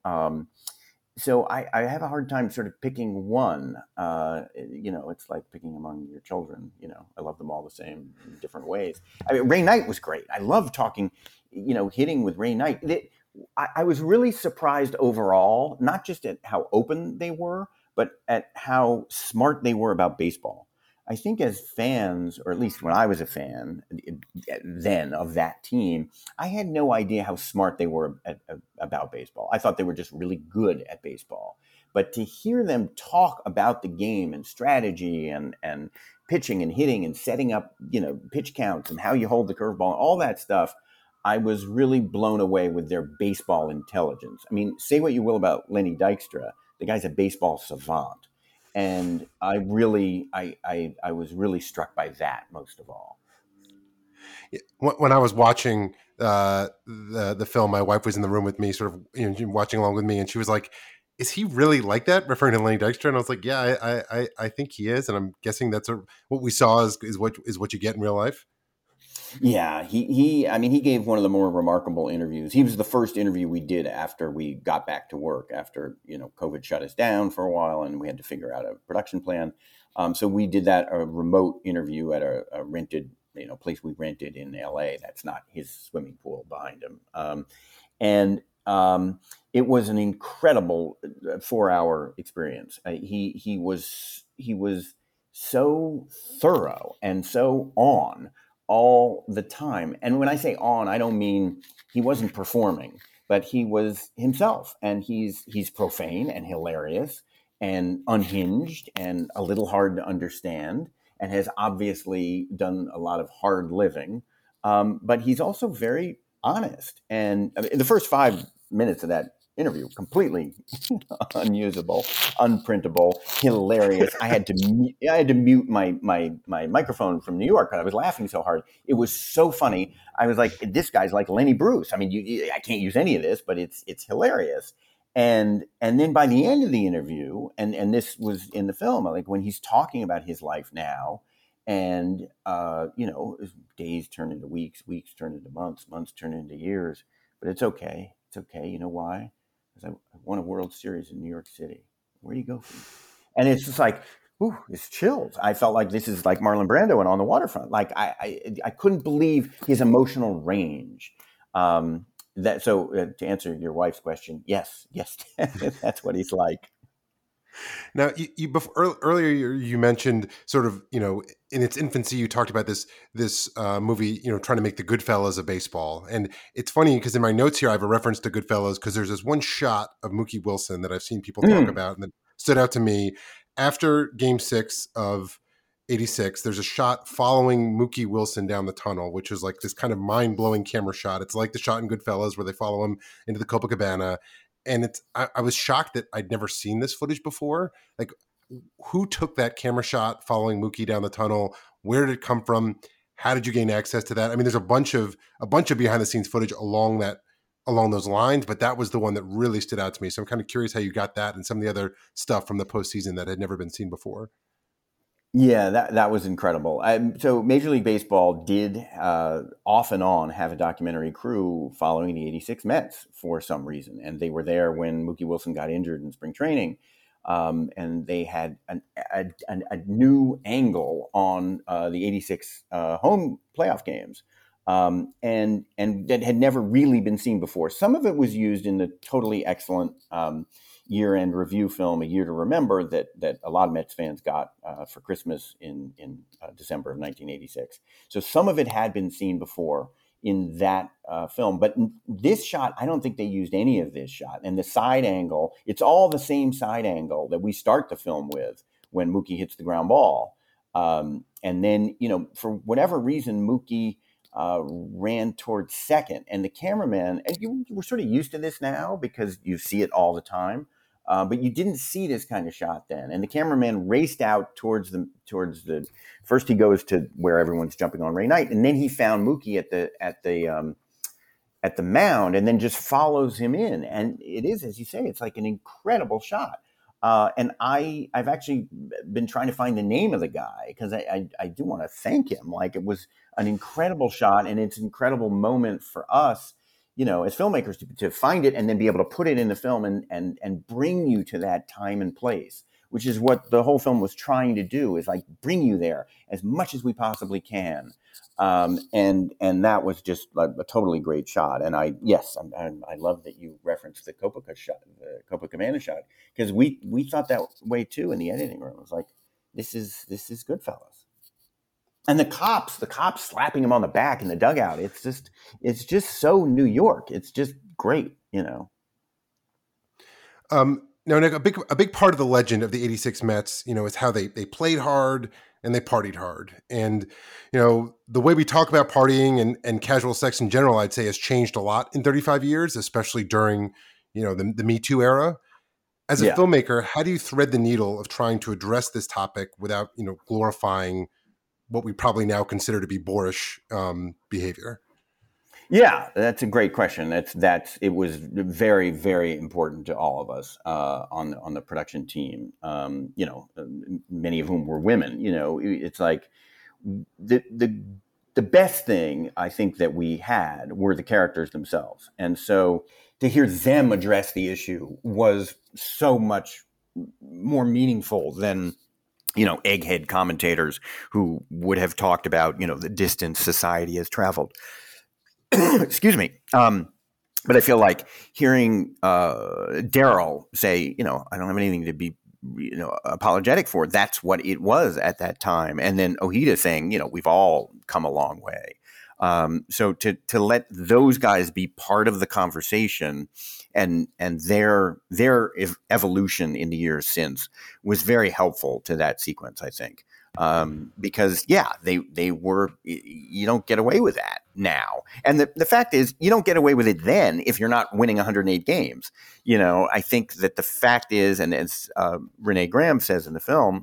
So I have a hard time sort of picking one. It's like picking among your children. I love them all the same in different ways. I mean, Ray Knight was great. I love talking. hitting with Ray Knight. I was really surprised overall, not just at how open they were, but at how smart they were about baseball. I think as fans, or at least when I was a fan then of that team, I had no idea how smart they were about baseball. I thought they were just really good at baseball. But to hear them talk about the game and strategy and pitching and hitting and setting up, pitch counts and how you hold the curveball and all that stuff, I was really blown away with their baseball intelligence. I mean, say what you will about Lenny Dykstra, the guy's a baseball savant. And I was really struck by that most of all. When I was watching the film, my wife was in the room with me, sort of watching along with me, and she was like, "Is he really like that?" Referring to Lenny Dykstra, and I was like, "Yeah, I think he is," and I'm guessing that's what we saw is what you get in real life. Yeah, he gave one of the more remarkable interviews. He was the first interview we did after we got back to work, after, COVID shut us down for a while and we had to figure out a production plan. So we did a remote interview at a rented, place we rented in LA. That's not his swimming pool behind him. It was an incredible 4-hour experience. He was so thorough and so on all the time. And when I say on, I don't mean he wasn't performing, but he was himself. And he's profane and hilarious and unhinged and a little hard to understand and has obviously done a lot of hard living. But he's also very honest. And the first 5 minutes of that interview, completely unusable, unprintable, hilarious. I had to mute my microphone from New York because I was laughing so hard. It was so funny. I was like, this guy's like Lenny Bruce. I mean, I can't use any of this, but it's hilarious. And then by the end of the interview, and this was in the film, like when he's talking about his life now, and days turn into weeks, weeks turn into months, months turn into years. But it's okay. It's okay. You know why? Because I won a World Series in New York City. Where do you go from? And it's just like, ooh, it's chills. I felt like this is like Marlon Brando and On the Waterfront. Like I couldn't believe his emotional range. To answer your wife's question, yes, that's what he's like. Now, earlier you mentioned sort of, in its infancy, you talked about this movie, trying to make the Goodfellas of baseball. And it's funny because in my notes here, I have a reference to Goodfellas because there's this one shot of Mookie Wilson that I've seen people talk about and that stood out to me. After Game 6 of 86, there's a shot following Mookie Wilson down the tunnel, which is like this kind of mind-blowing camera shot. It's like the shot in Goodfellas where they follow him into the Copacabana. And I was shocked that I'd never seen this footage before. Like, who took that camera shot following Mookie down the tunnel? Where did it come from? How did you gain access to that? I mean, there's a bunch of behind the scenes footage along those lines, but that was the one that really stood out to me. So I'm kind of curious how you got that and some of the other stuff from the postseason that had never been seen before. Yeah, that was incredible. So Major League Baseball did off and on have a documentary crew following the 86 Mets for some reason. And they were there when Mookie Wilson got injured in spring training. And they had a new angle on the 86 home playoff games. And that had never really been seen before. Some of it was used in the totally excellent year-end review film, A Year to Remember, that a lot of Mets fans got for Christmas in December of 1986. So some of it had been seen before in that film. But this shot, I don't think they used any of this shot. And the side angle, it's all the same side angle that we start the film with when Mookie hits the ground ball. And then, for whatever reason, Mookie ran towards second. And the cameraman, and we're sort of used to this now because you see it all the time. But you didn't see this kind of shot then. And the cameraman raced out towards the first he goes to where everyone's jumping on Ray Knight, and then he found Mookie at the mound, and then just follows him in. And it is, as you say, it's like an incredible shot. And I've actually been trying to find the name of the guy because I do want to thank him. Like, it was an incredible shot, and it's an incredible moment for us. as filmmakers to find it and then be able to put it in the film and bring you to that time and place, which is what the whole film was trying to do, is like bring you there as much as we possibly can. And that was just a totally great shot. And I love that you referenced the Copacabana shot, because we thought that way too in the editing room. It was like, this is Goodfellas. And the cops slapping him on the back in the dugout. It's just so New York. It's just great, Now, Nick, a big part of the legend of the '86 Mets, is how they played hard and they partied hard. And, the way we talk about partying and casual sex in general, I'd say, has changed a lot in 35 years, especially during, the Me Too era. As a filmmaker, how do you thread the needle of trying to address this topic without, glorifying what we probably now consider to be boorish behavior? Yeah, that's a great question. It was very, very important to all of us on the production team. Many of whom were women. It's like the best thing I think that we had were the characters themselves, and so to hear them address the issue was so much more meaningful than egghead commentators who would have talked about the distance society has traveled. Excuse me. But I feel like hearing Daryl say, I don't have anything to be, apologetic for. That's what it was at that time. And then Ojeda saying, we've all come a long way. So to let those guys be part of the conversation and their evolution in the years since was very helpful to that sequence, I think. Because they were, you don't get away with that now. And the fact is, you don't get away with it then if you're not winning 108 games. I think that the fact is, and as Renee Graham says in the film,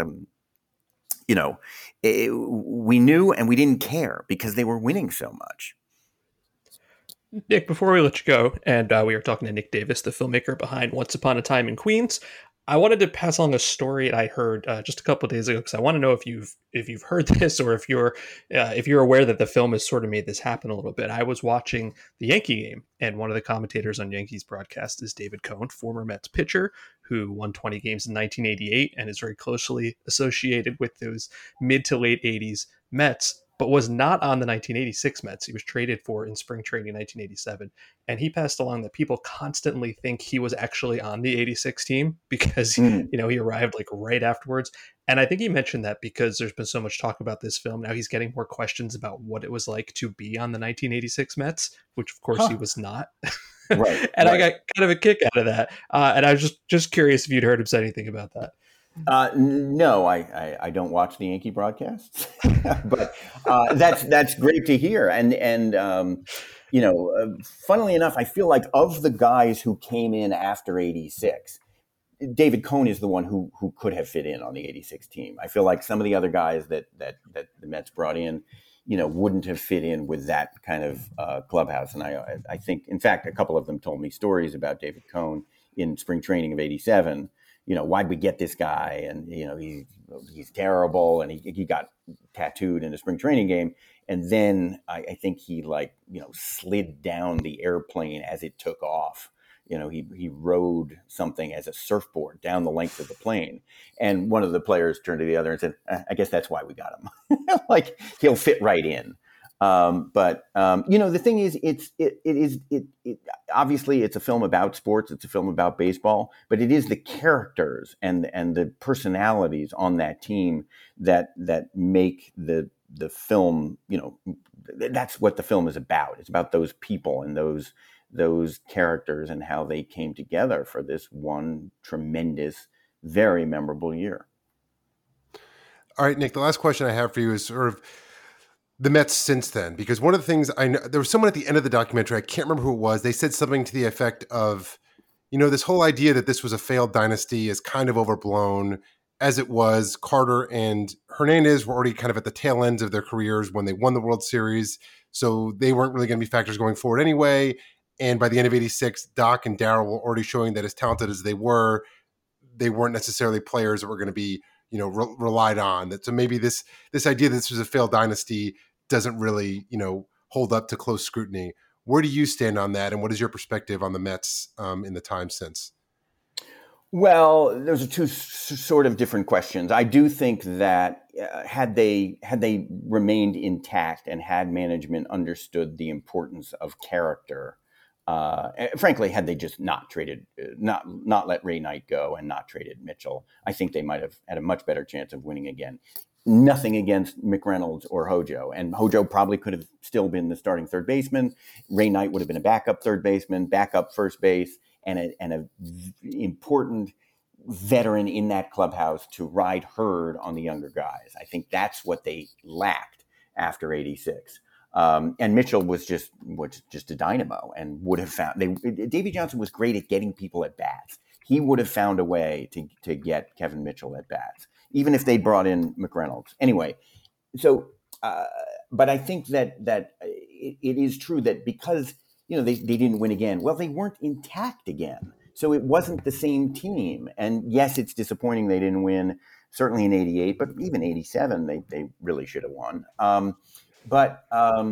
we knew and we didn't care because they were winning so much. Nick, before we let you go, and we were talking to Nick Davis, the filmmaker behind Once Upon a Time in Queens, I wanted to pass along a story I heard just a couple of days ago, because I want to know if you've heard this, or if you're aware that the film has sort of made this happen a little bit. I was watching the Yankee game, and one of the commentators on Yankees broadcast is David Cohn, former Mets pitcher who won 20 games in 1988 and is very closely associated with those mid to late 80s Mets, but was not on the 1986 Mets. He was traded for in spring training in 1987. And he passed along that people constantly think he was actually on the 86 team because, he arrived like right afterwards. And I think he mentioned that because there's been so much talk about this film. Now he's getting more questions about what it was like to be on the 1986 Mets, which of course he was not. Right. And I got kind of a kick out of that. And I was just curious if you'd heard him say anything about that. No, I don't watch the Yankee broadcasts, but that's great to hear. And funnily enough, I feel like of the guys who came in after 86, David Cohn is the one who could have fit in on the 86 team. I feel like some of the other guys that the Mets brought in, wouldn't have fit in with that kind of clubhouse. And I think, in fact, a couple of them told me stories about David Cohn in spring training of 87. Why'd we get this guy? And, he's terrible. And he got tattooed in a spring training game. And then I think he slid down the airplane as it took off. He rode something as a surfboard down the length of the plane. And one of the players turned to the other and said, I guess that's why we got him. He'll fit right in. But the thing is, it obviously it's a film about sports. It's a film about baseball, but it is the characters and the personalities on that team that make the film, that's what the film is about. It's about those people and those characters and how they came together for this one tremendous, very memorable year. All right, Nick, the last question I have for you is sort of the Mets since then, because one of the things I know, there was someone at the end of the documentary, I can't remember who it was. They said something to the effect of, this whole idea that this was a failed dynasty is kind of overblown. As it was, Carter and Hernandez were already kind of at the tail ends of their careers when they won the World Series. So they weren't really going to be factors going forward anyway. And by the end of 86, Doc and Darryl were already showing that as talented as they weren't necessarily players that were going to be, relied on. That so maybe this idea that this was a failed dynasty doesn't really, hold up to close scrutiny. Where do you stand on that, and what is your perspective on the Mets in the time since? Well, those are two sort of different questions. I do think that had they remained intact and had management understood the importance of character, frankly, had they just not traded, not let Ray Knight go and not traded Mitchell, I think they might have had a much better chance of winning again. Nothing against McReynolds or Hojo, and Hojo probably could have still been the starting third baseman. Ray Knight would have been a backup third baseman, backup first base, and a important veteran in that clubhouse to ride herd on the younger guys. I think that's what they lacked after '86. And Mitchell was just a dynamo and would have found. Davey Johnson was great at getting people at bats. He would have found a way to get Kevin Mitchell at bats, even if they brought in McReynolds. Anyway, so but I think that it is true that because they didn't win again. Well, they weren't intact again. So it wasn't the same team. And yes, it's disappointing they didn't win, certainly in '88, but even '87, they really should have won. But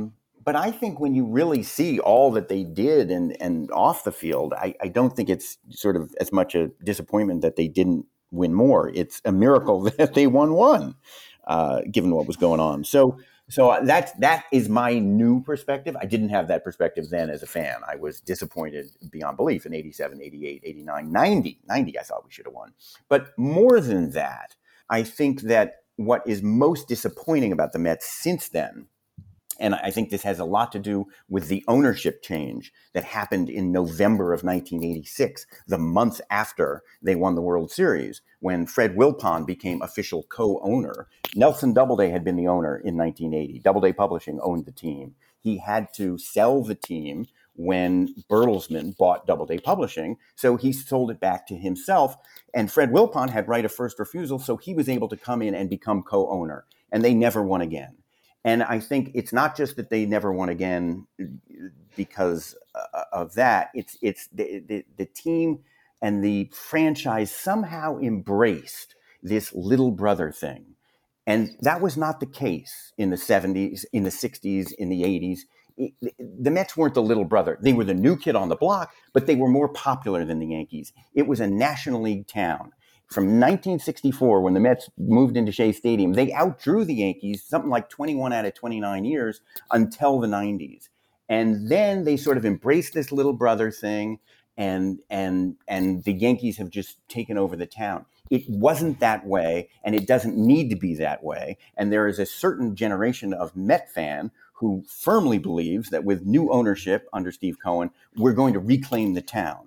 I think when you really see all that they did and off the field, I don't think it's sort of as much a disappointment that they didn't win more. It's a miracle that they won one, given what was going on. So that is my new perspective. I didn't have that perspective then as a fan. I was disappointed beyond belief in '87, '88, '89, '90. '90, I thought we should have won. But more than that, I think that what is most disappointing about the Mets since then, and I think this has a lot to do with the ownership change that happened in November of 1986, the month after they won the World Series, when Fred Wilpon became official co-owner. Nelson Doubleday had been the owner in 1980. Doubleday Publishing owned the team. He had to sell the team when Bertelsmann bought Doubleday Publishing, so he sold it back to himself. And Fred Wilpon had right of first refusal, so he was able to come in and become co-owner. And they never won again. And I think it's not just that they never won again because of that. It's the team and the franchise somehow embraced this little brother thing. And that was not the case in the 70s, in the 60s, in the 80s. The Mets weren't the little brother. They were the new kid on the block, but they were more popular than the Yankees. It was a National League town. From 1964, when the Mets moved into Shea Stadium, they outdrew the Yankees something like 21 out of 29 years until the 90s. And then they sort of embraced this little brother thing, and the Yankees have just taken over the town. It wasn't that way, and it doesn't need to be that way. And there is a certain generation of Met fan who firmly believes that with new ownership under Steve Cohen, we're going to reclaim the town.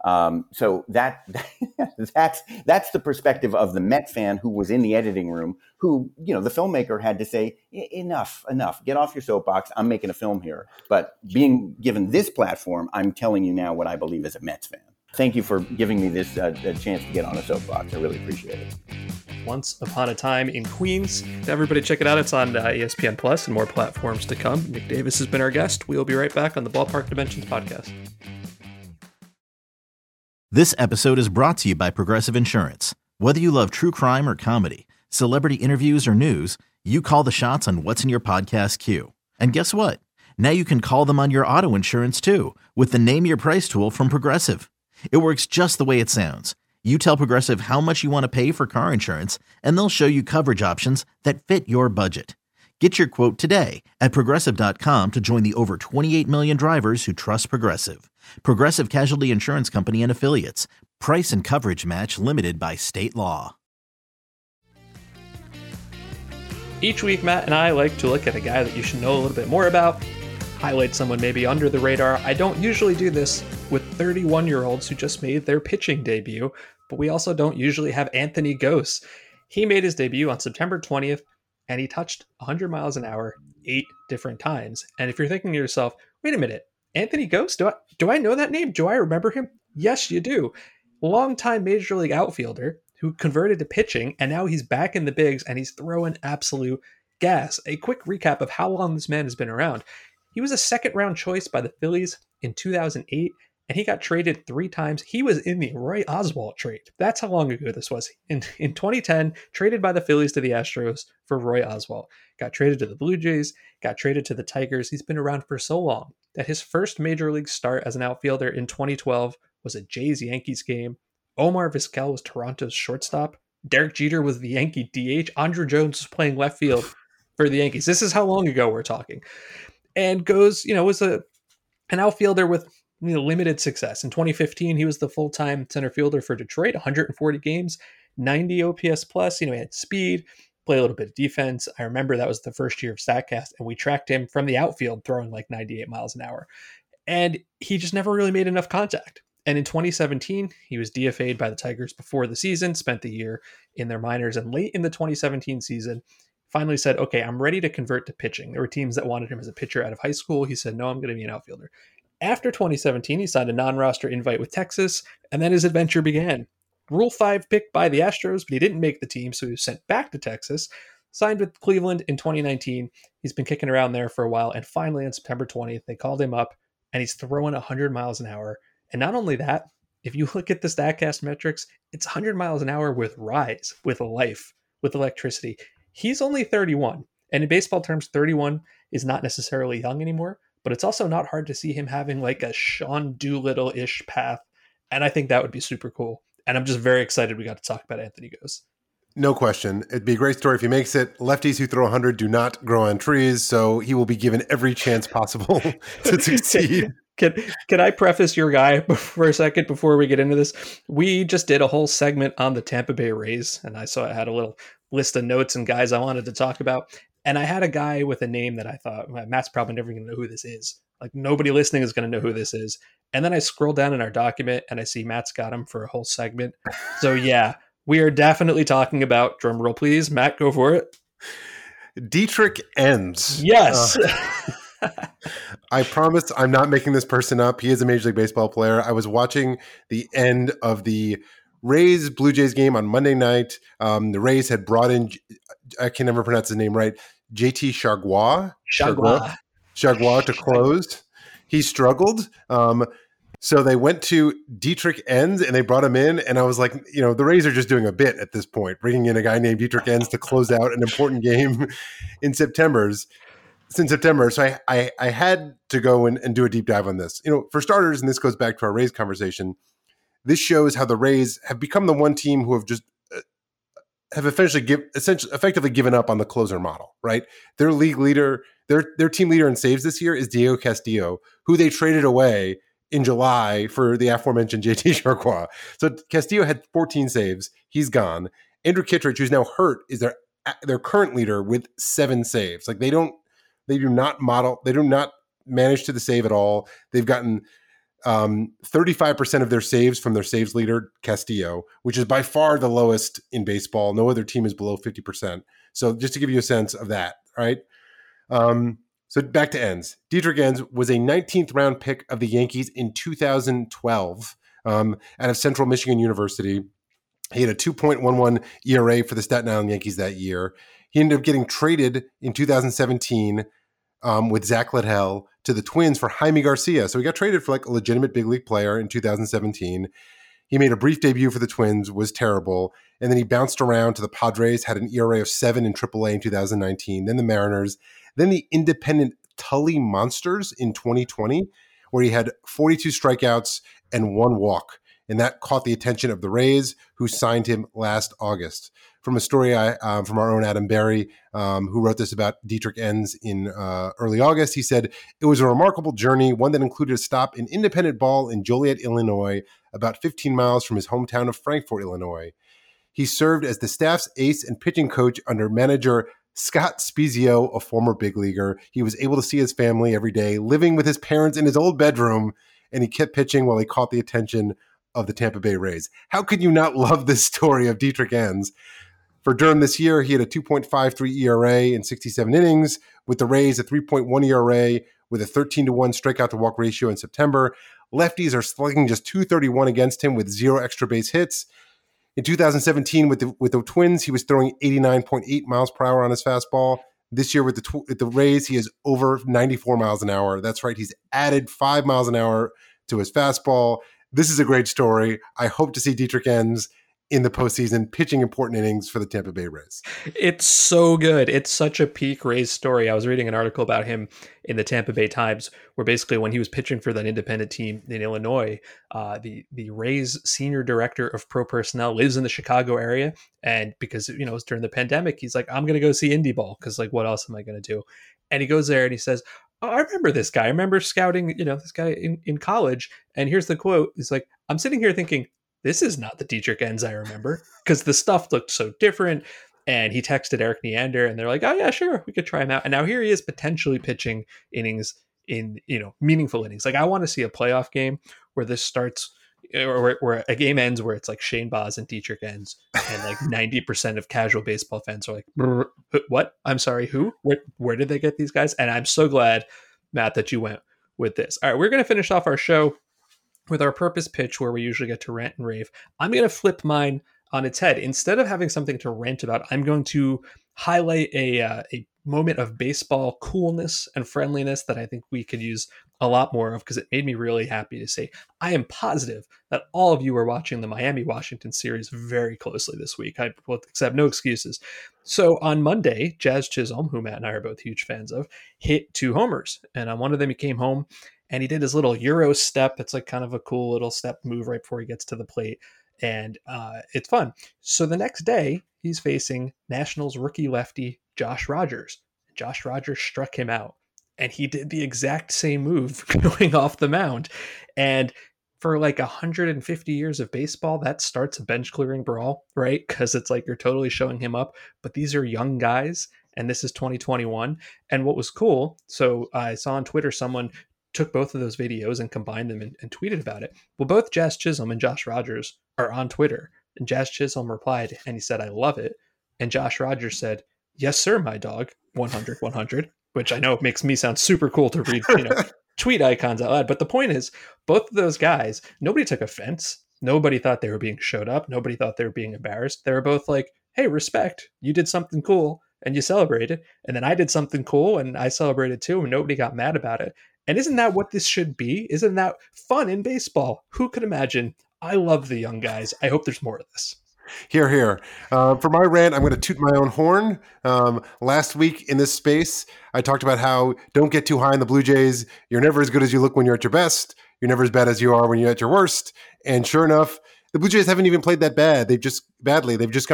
So that's the perspective of the Met fan who was in the editing room, who, the filmmaker had to say, enough, get off your soapbox. I'm making a film here. But being given this platform, I'm telling you now what I believe as a Mets fan. Thank you for giving me this chance to get on a soapbox. I really appreciate it. Once Upon a Time in Queens. Everybody check it out. It's on ESPN Plus and more platforms to come. Nick Davis has been our guest. We will be right back on the Ballpark Dimensions podcast. This episode is brought to you by Progressive Insurance. Whether you love true crime or comedy, celebrity interviews or news, you call the shots on what's in your podcast queue. And guess what? Now you can call them on your auto insurance too with the Name Your Price tool from Progressive. It works just the way it sounds. You tell Progressive how much you want to pay for car insurance, and they'll show you coverage options that fit your budget. Get your quote today at Progressive.com to join the over 28 million drivers who trust Progressive. Progressive Casualty Insurance Company and Affiliates. Price and coverage match limited by state law. Each week, Matt and I like to look at a guy that you should know a little bit more about, highlight someone maybe under the radar. I don't usually do this with 31-year-olds who just made their pitching debut, but we also don't usually have Anthony Gose. He made his debut on September 20th, and he touched 100 miles an hour 8 different times. And if you're thinking to yourself, wait a minute, Anthony Gose, do I know that name? Do I remember him? Yes, you do. Longtime Major League outfielder who converted to pitching, and now he's back in the bigs, and he's throwing absolute gas. A quick recap of how long this man has been around. He was a second-round choice by the Phillies in 2008, and he got traded 3 times. He was in the Roy Oswalt trade. That's how long ago this was. In 2010, traded by the Phillies to the Astros for Roy Oswalt. Got traded to the Blue Jays, got traded to the Tigers. He's been around for so long that his first major league start as an outfielder in 2012 was a Jays-Yankees game. Omar Vizquel was Toronto's shortstop. Derek Jeter was the Yankee DH. Andruw Jones was playing left field for the Yankees. This is how long ago we're talking. And was an outfielder with limited success. In 2015, he was the full-time center fielder for Detroit, 140 games, 90 OPS plus. He had speed, play a little bit of defense. I remember that was the first year of StatCast, and we tracked him from the outfield throwing like 98 miles an hour. And he just never really made enough contact. And in 2017, he was DFA'd by the Tigers before the season, spent the year in their minors, and late in the 2017 season, finally said, okay, I'm ready to convert to pitching. There were teams that wanted him as a pitcher out of high school. He said, no, I'm going to be an outfielder. After 2017, he signed a non-roster invite with Texas, and then his adventure began. Rule 5 pick by the Astros, but he didn't make the team, so he was sent back to Texas, signed with Cleveland in 2019. He's been kicking around there for a while, and finally on September 20th, they called him up, and he's throwing 100 miles an hour. And not only that, if you look at the StatCast metrics, it's 100 miles an hour with rise, with life, with electricity. He's only 31. And in baseball terms, 31 is not necessarily young anymore, but it's also not hard to see him having like a Sean Doolittle-ish path. And I think that would be super cool. And I'm just very excited we got to talk about Anthony Gose. No question. It'd be a great story if he makes it. Lefties who throw 100 do not grow on trees, so he will be given every chance possible to succeed. Can I preface your guy for a second before we get into this? We just did a whole segment on the Tampa Bay Rays, and I had a little list of notes and guys I wanted to talk about. And I had a guy with a name that I thought, Matt's probably never going to know who this is. Like, nobody listening is going to know who this is. And then I scroll down in our document, and I see Matt's got him for a whole segment. So, yeah, we are definitely talking about, drum roll please, Matt, go for it. Dietrich Enns. Yes. I promise I'm not making this person up. He is a Major League Baseball player. I was watching the end of the Rays Blue Jays game on Monday night. The Rays had brought in, I can never pronounce his name right, JT Chargois to close. He struggled. So they went to Dietrich Enns and they brought him in. And I was like, the Rays are just doing a bit at this point, bringing in a guy named Dietrich Enns to close out an important game in September. So I had to go and do a deep dive on this. For starters, and this goes back to our Rays conversation, this shows how the Rays have become the one team who have just effectively given up on the closer model, right? Their league leader, their team leader in saves this year is Diego Castillo, who they traded away in July for the aforementioned JT Chargois. So Castillo had 14 saves. He's gone. Andrew Kittredge, who's now hurt, is their current leader with 7 saves. Like, they do not manage to the save at all. They've gotten 35% of their saves from their saves leader, Castillo, which is by far the lowest in baseball. No other team is below 50%. So just to give you a sense of that, right? So back to Enns. Dietrich Enns was a 19th round pick of the Yankees in 2012 out of Central Michigan University. He had a 2.11 ERA for the Staten Island Yankees that year. He ended up getting traded in 2017 with Zach Littell to the Twins for Jaime Garcia. So he got traded for like a legitimate big league player in 2017. He made a brief debut for the Twins, was terrible. And then he bounced around to the Padres, had an ERA of 7 in AAA in 2019, then the Mariners, then the independent Tully Monsters in 2020, where he had 42 strikeouts and 1 walk. And that caught the attention of the Rays, who signed him last August. From a story from our own Adam Berry, who wrote this about Dietrich Enns in early August, he said, "It was a remarkable journey, one that included a stop in independent ball in Joliet, Illinois, about 15 miles from his hometown of Frankfort, Illinois. He served as the staff's ace and pitching coach under manager Scott Spezio, a former big leaguer. He was able to see his family every day, living with his parents in his old bedroom, and he kept pitching while he caught the attention of the Tampa Bay Rays." How could you not love this story of Dietrich Enns? For Durham this year, he had a 2.53 ERA in 67 innings. With the Rays, a 3.1 ERA with a 13-1 strikeout-to-walk ratio in September. Lefties are slugging just .231 against him with 0 extra base hits. In 2017, with the Twins, he was throwing 89.8 miles per hour on his fastball. This year with the Rays, he is over 94 miles an hour. That's right. He's added 5 miles an hour to his fastball. This is a great story. I hope to see Dietrich Enns in the postseason pitching important innings for the Tampa Bay Rays. It's so good. It's such a peak Rays story. I was reading an article about him in the Tampa Bay Times, where basically when he was pitching for that independent team in Illinois, the Rays senior director of pro personnel lives in the Chicago area. And because, it was during the pandemic, he's like, I'm going to go see indie ball because like, what else am I going to do? And he goes there and he says, oh, I remember this guy. I remember scouting, this guy in college. And here's the quote. He's like, I'm sitting here thinking, this is not the Dietrich Enns I remember, because the stuff looked so different. And he texted Eric Neander and they're like, oh yeah, sure, we could try him out. And now here he is potentially pitching innings in, meaningful innings. Like I want to see a playoff game where this starts, or where a game ends where it's like Shane Baz and Dietrich Enns, and like 90% of casual baseball fans are like, what? I'm sorry, who? Where did they get these guys? And I'm so glad, Matt, that you went with this. All right, we're going to finish off our show with our purpose pitch, where we usually get to rant and rave. I'm going to flip mine on its head. Instead of having something to rant about, I'm going to highlight a moment of baseball coolness and friendliness that I think we could use a lot more of, because it made me really happy to say I am positive that all of you are watching the Miami-Washington series very closely this week. I will accept no excuses. So on Monday, Jazz Chisholm, who Matt and I are both huge fans of, hit 2 homers. And on one of them, he came home and he did his little Euro step. It's like kind of a cool little step move right before he gets to the plate. And it's fun. So the next day, he's facing Nationals rookie lefty Josh Rogers. Josh Rogers struck him out. And he did the exact same move going off the mound. And for like 150 years of baseball, that starts a bench clearing brawl, right? Because it's like you're totally showing him up. But these are young guys, and this is 2021. And what was cool, so I saw on Twitter someone took both of those videos and combined them and tweeted about it. Well, both Jazz Chisholm and Josh Rogers are on Twitter. And Jazz Chisholm replied, and he said, I love it. And Josh Rogers said, yes, sir, my dog, 100, 100. Which I know makes me sound super cool to read, tweet icons out loud. But the point is, both of those guys, nobody took offense. Nobody thought they were being showed up. Nobody thought they were being embarrassed. They were both like, hey, respect. You did something cool and you celebrated. And then I did something cool and I celebrated too. And nobody got mad about it. And isn't that what this should be? Isn't that fun in baseball? Who could imagine? I love the young guys. I hope there's more of this. Here, here. For my rant, I'm going to toot my own horn. Last week in this space, I talked about how don't get too high on the Blue Jays. You're never as good as you look when you're at your best. You're never as bad as you are when you're at your worst. And sure enough, the Blue Jays haven't even played that bad. They've just gone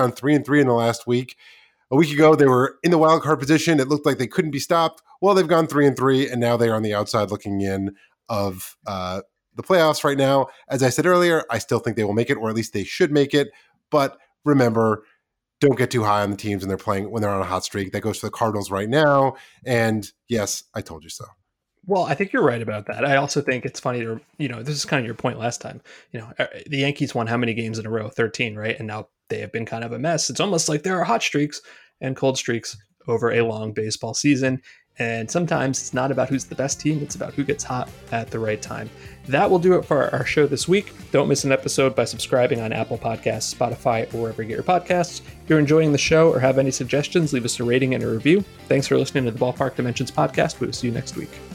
3-3 in the last week. A week ago, they were in the wild card position. It looked like they couldn't be stopped. Well, they've gone 3-3, and now they're on the outside looking in of the playoffs right now. As I said earlier, I still think they will make it, or at least they should make it. But remember, don't get too high on the teams when they're on a hot streak. That goes for the Cardinals right now. And yes, I told you so. Well, I think you're right about that. I also think it's funny to, this is kind of your point last time. The Yankees won how many games in a row? 13, right? And now they have been kind of a mess. It's almost like there are hot streaks and cold streaks over a long baseball season. And sometimes it's not about who's the best team. It's about who gets hot at the right time. That will do it for our show this week. Don't miss an episode by subscribing on Apple Podcasts, Spotify, or wherever you get your podcasts. If you're enjoying the show or have any suggestions, leave us a rating and a review. Thanks for listening to the Ballpark Dimensions podcast. We'll see you next week.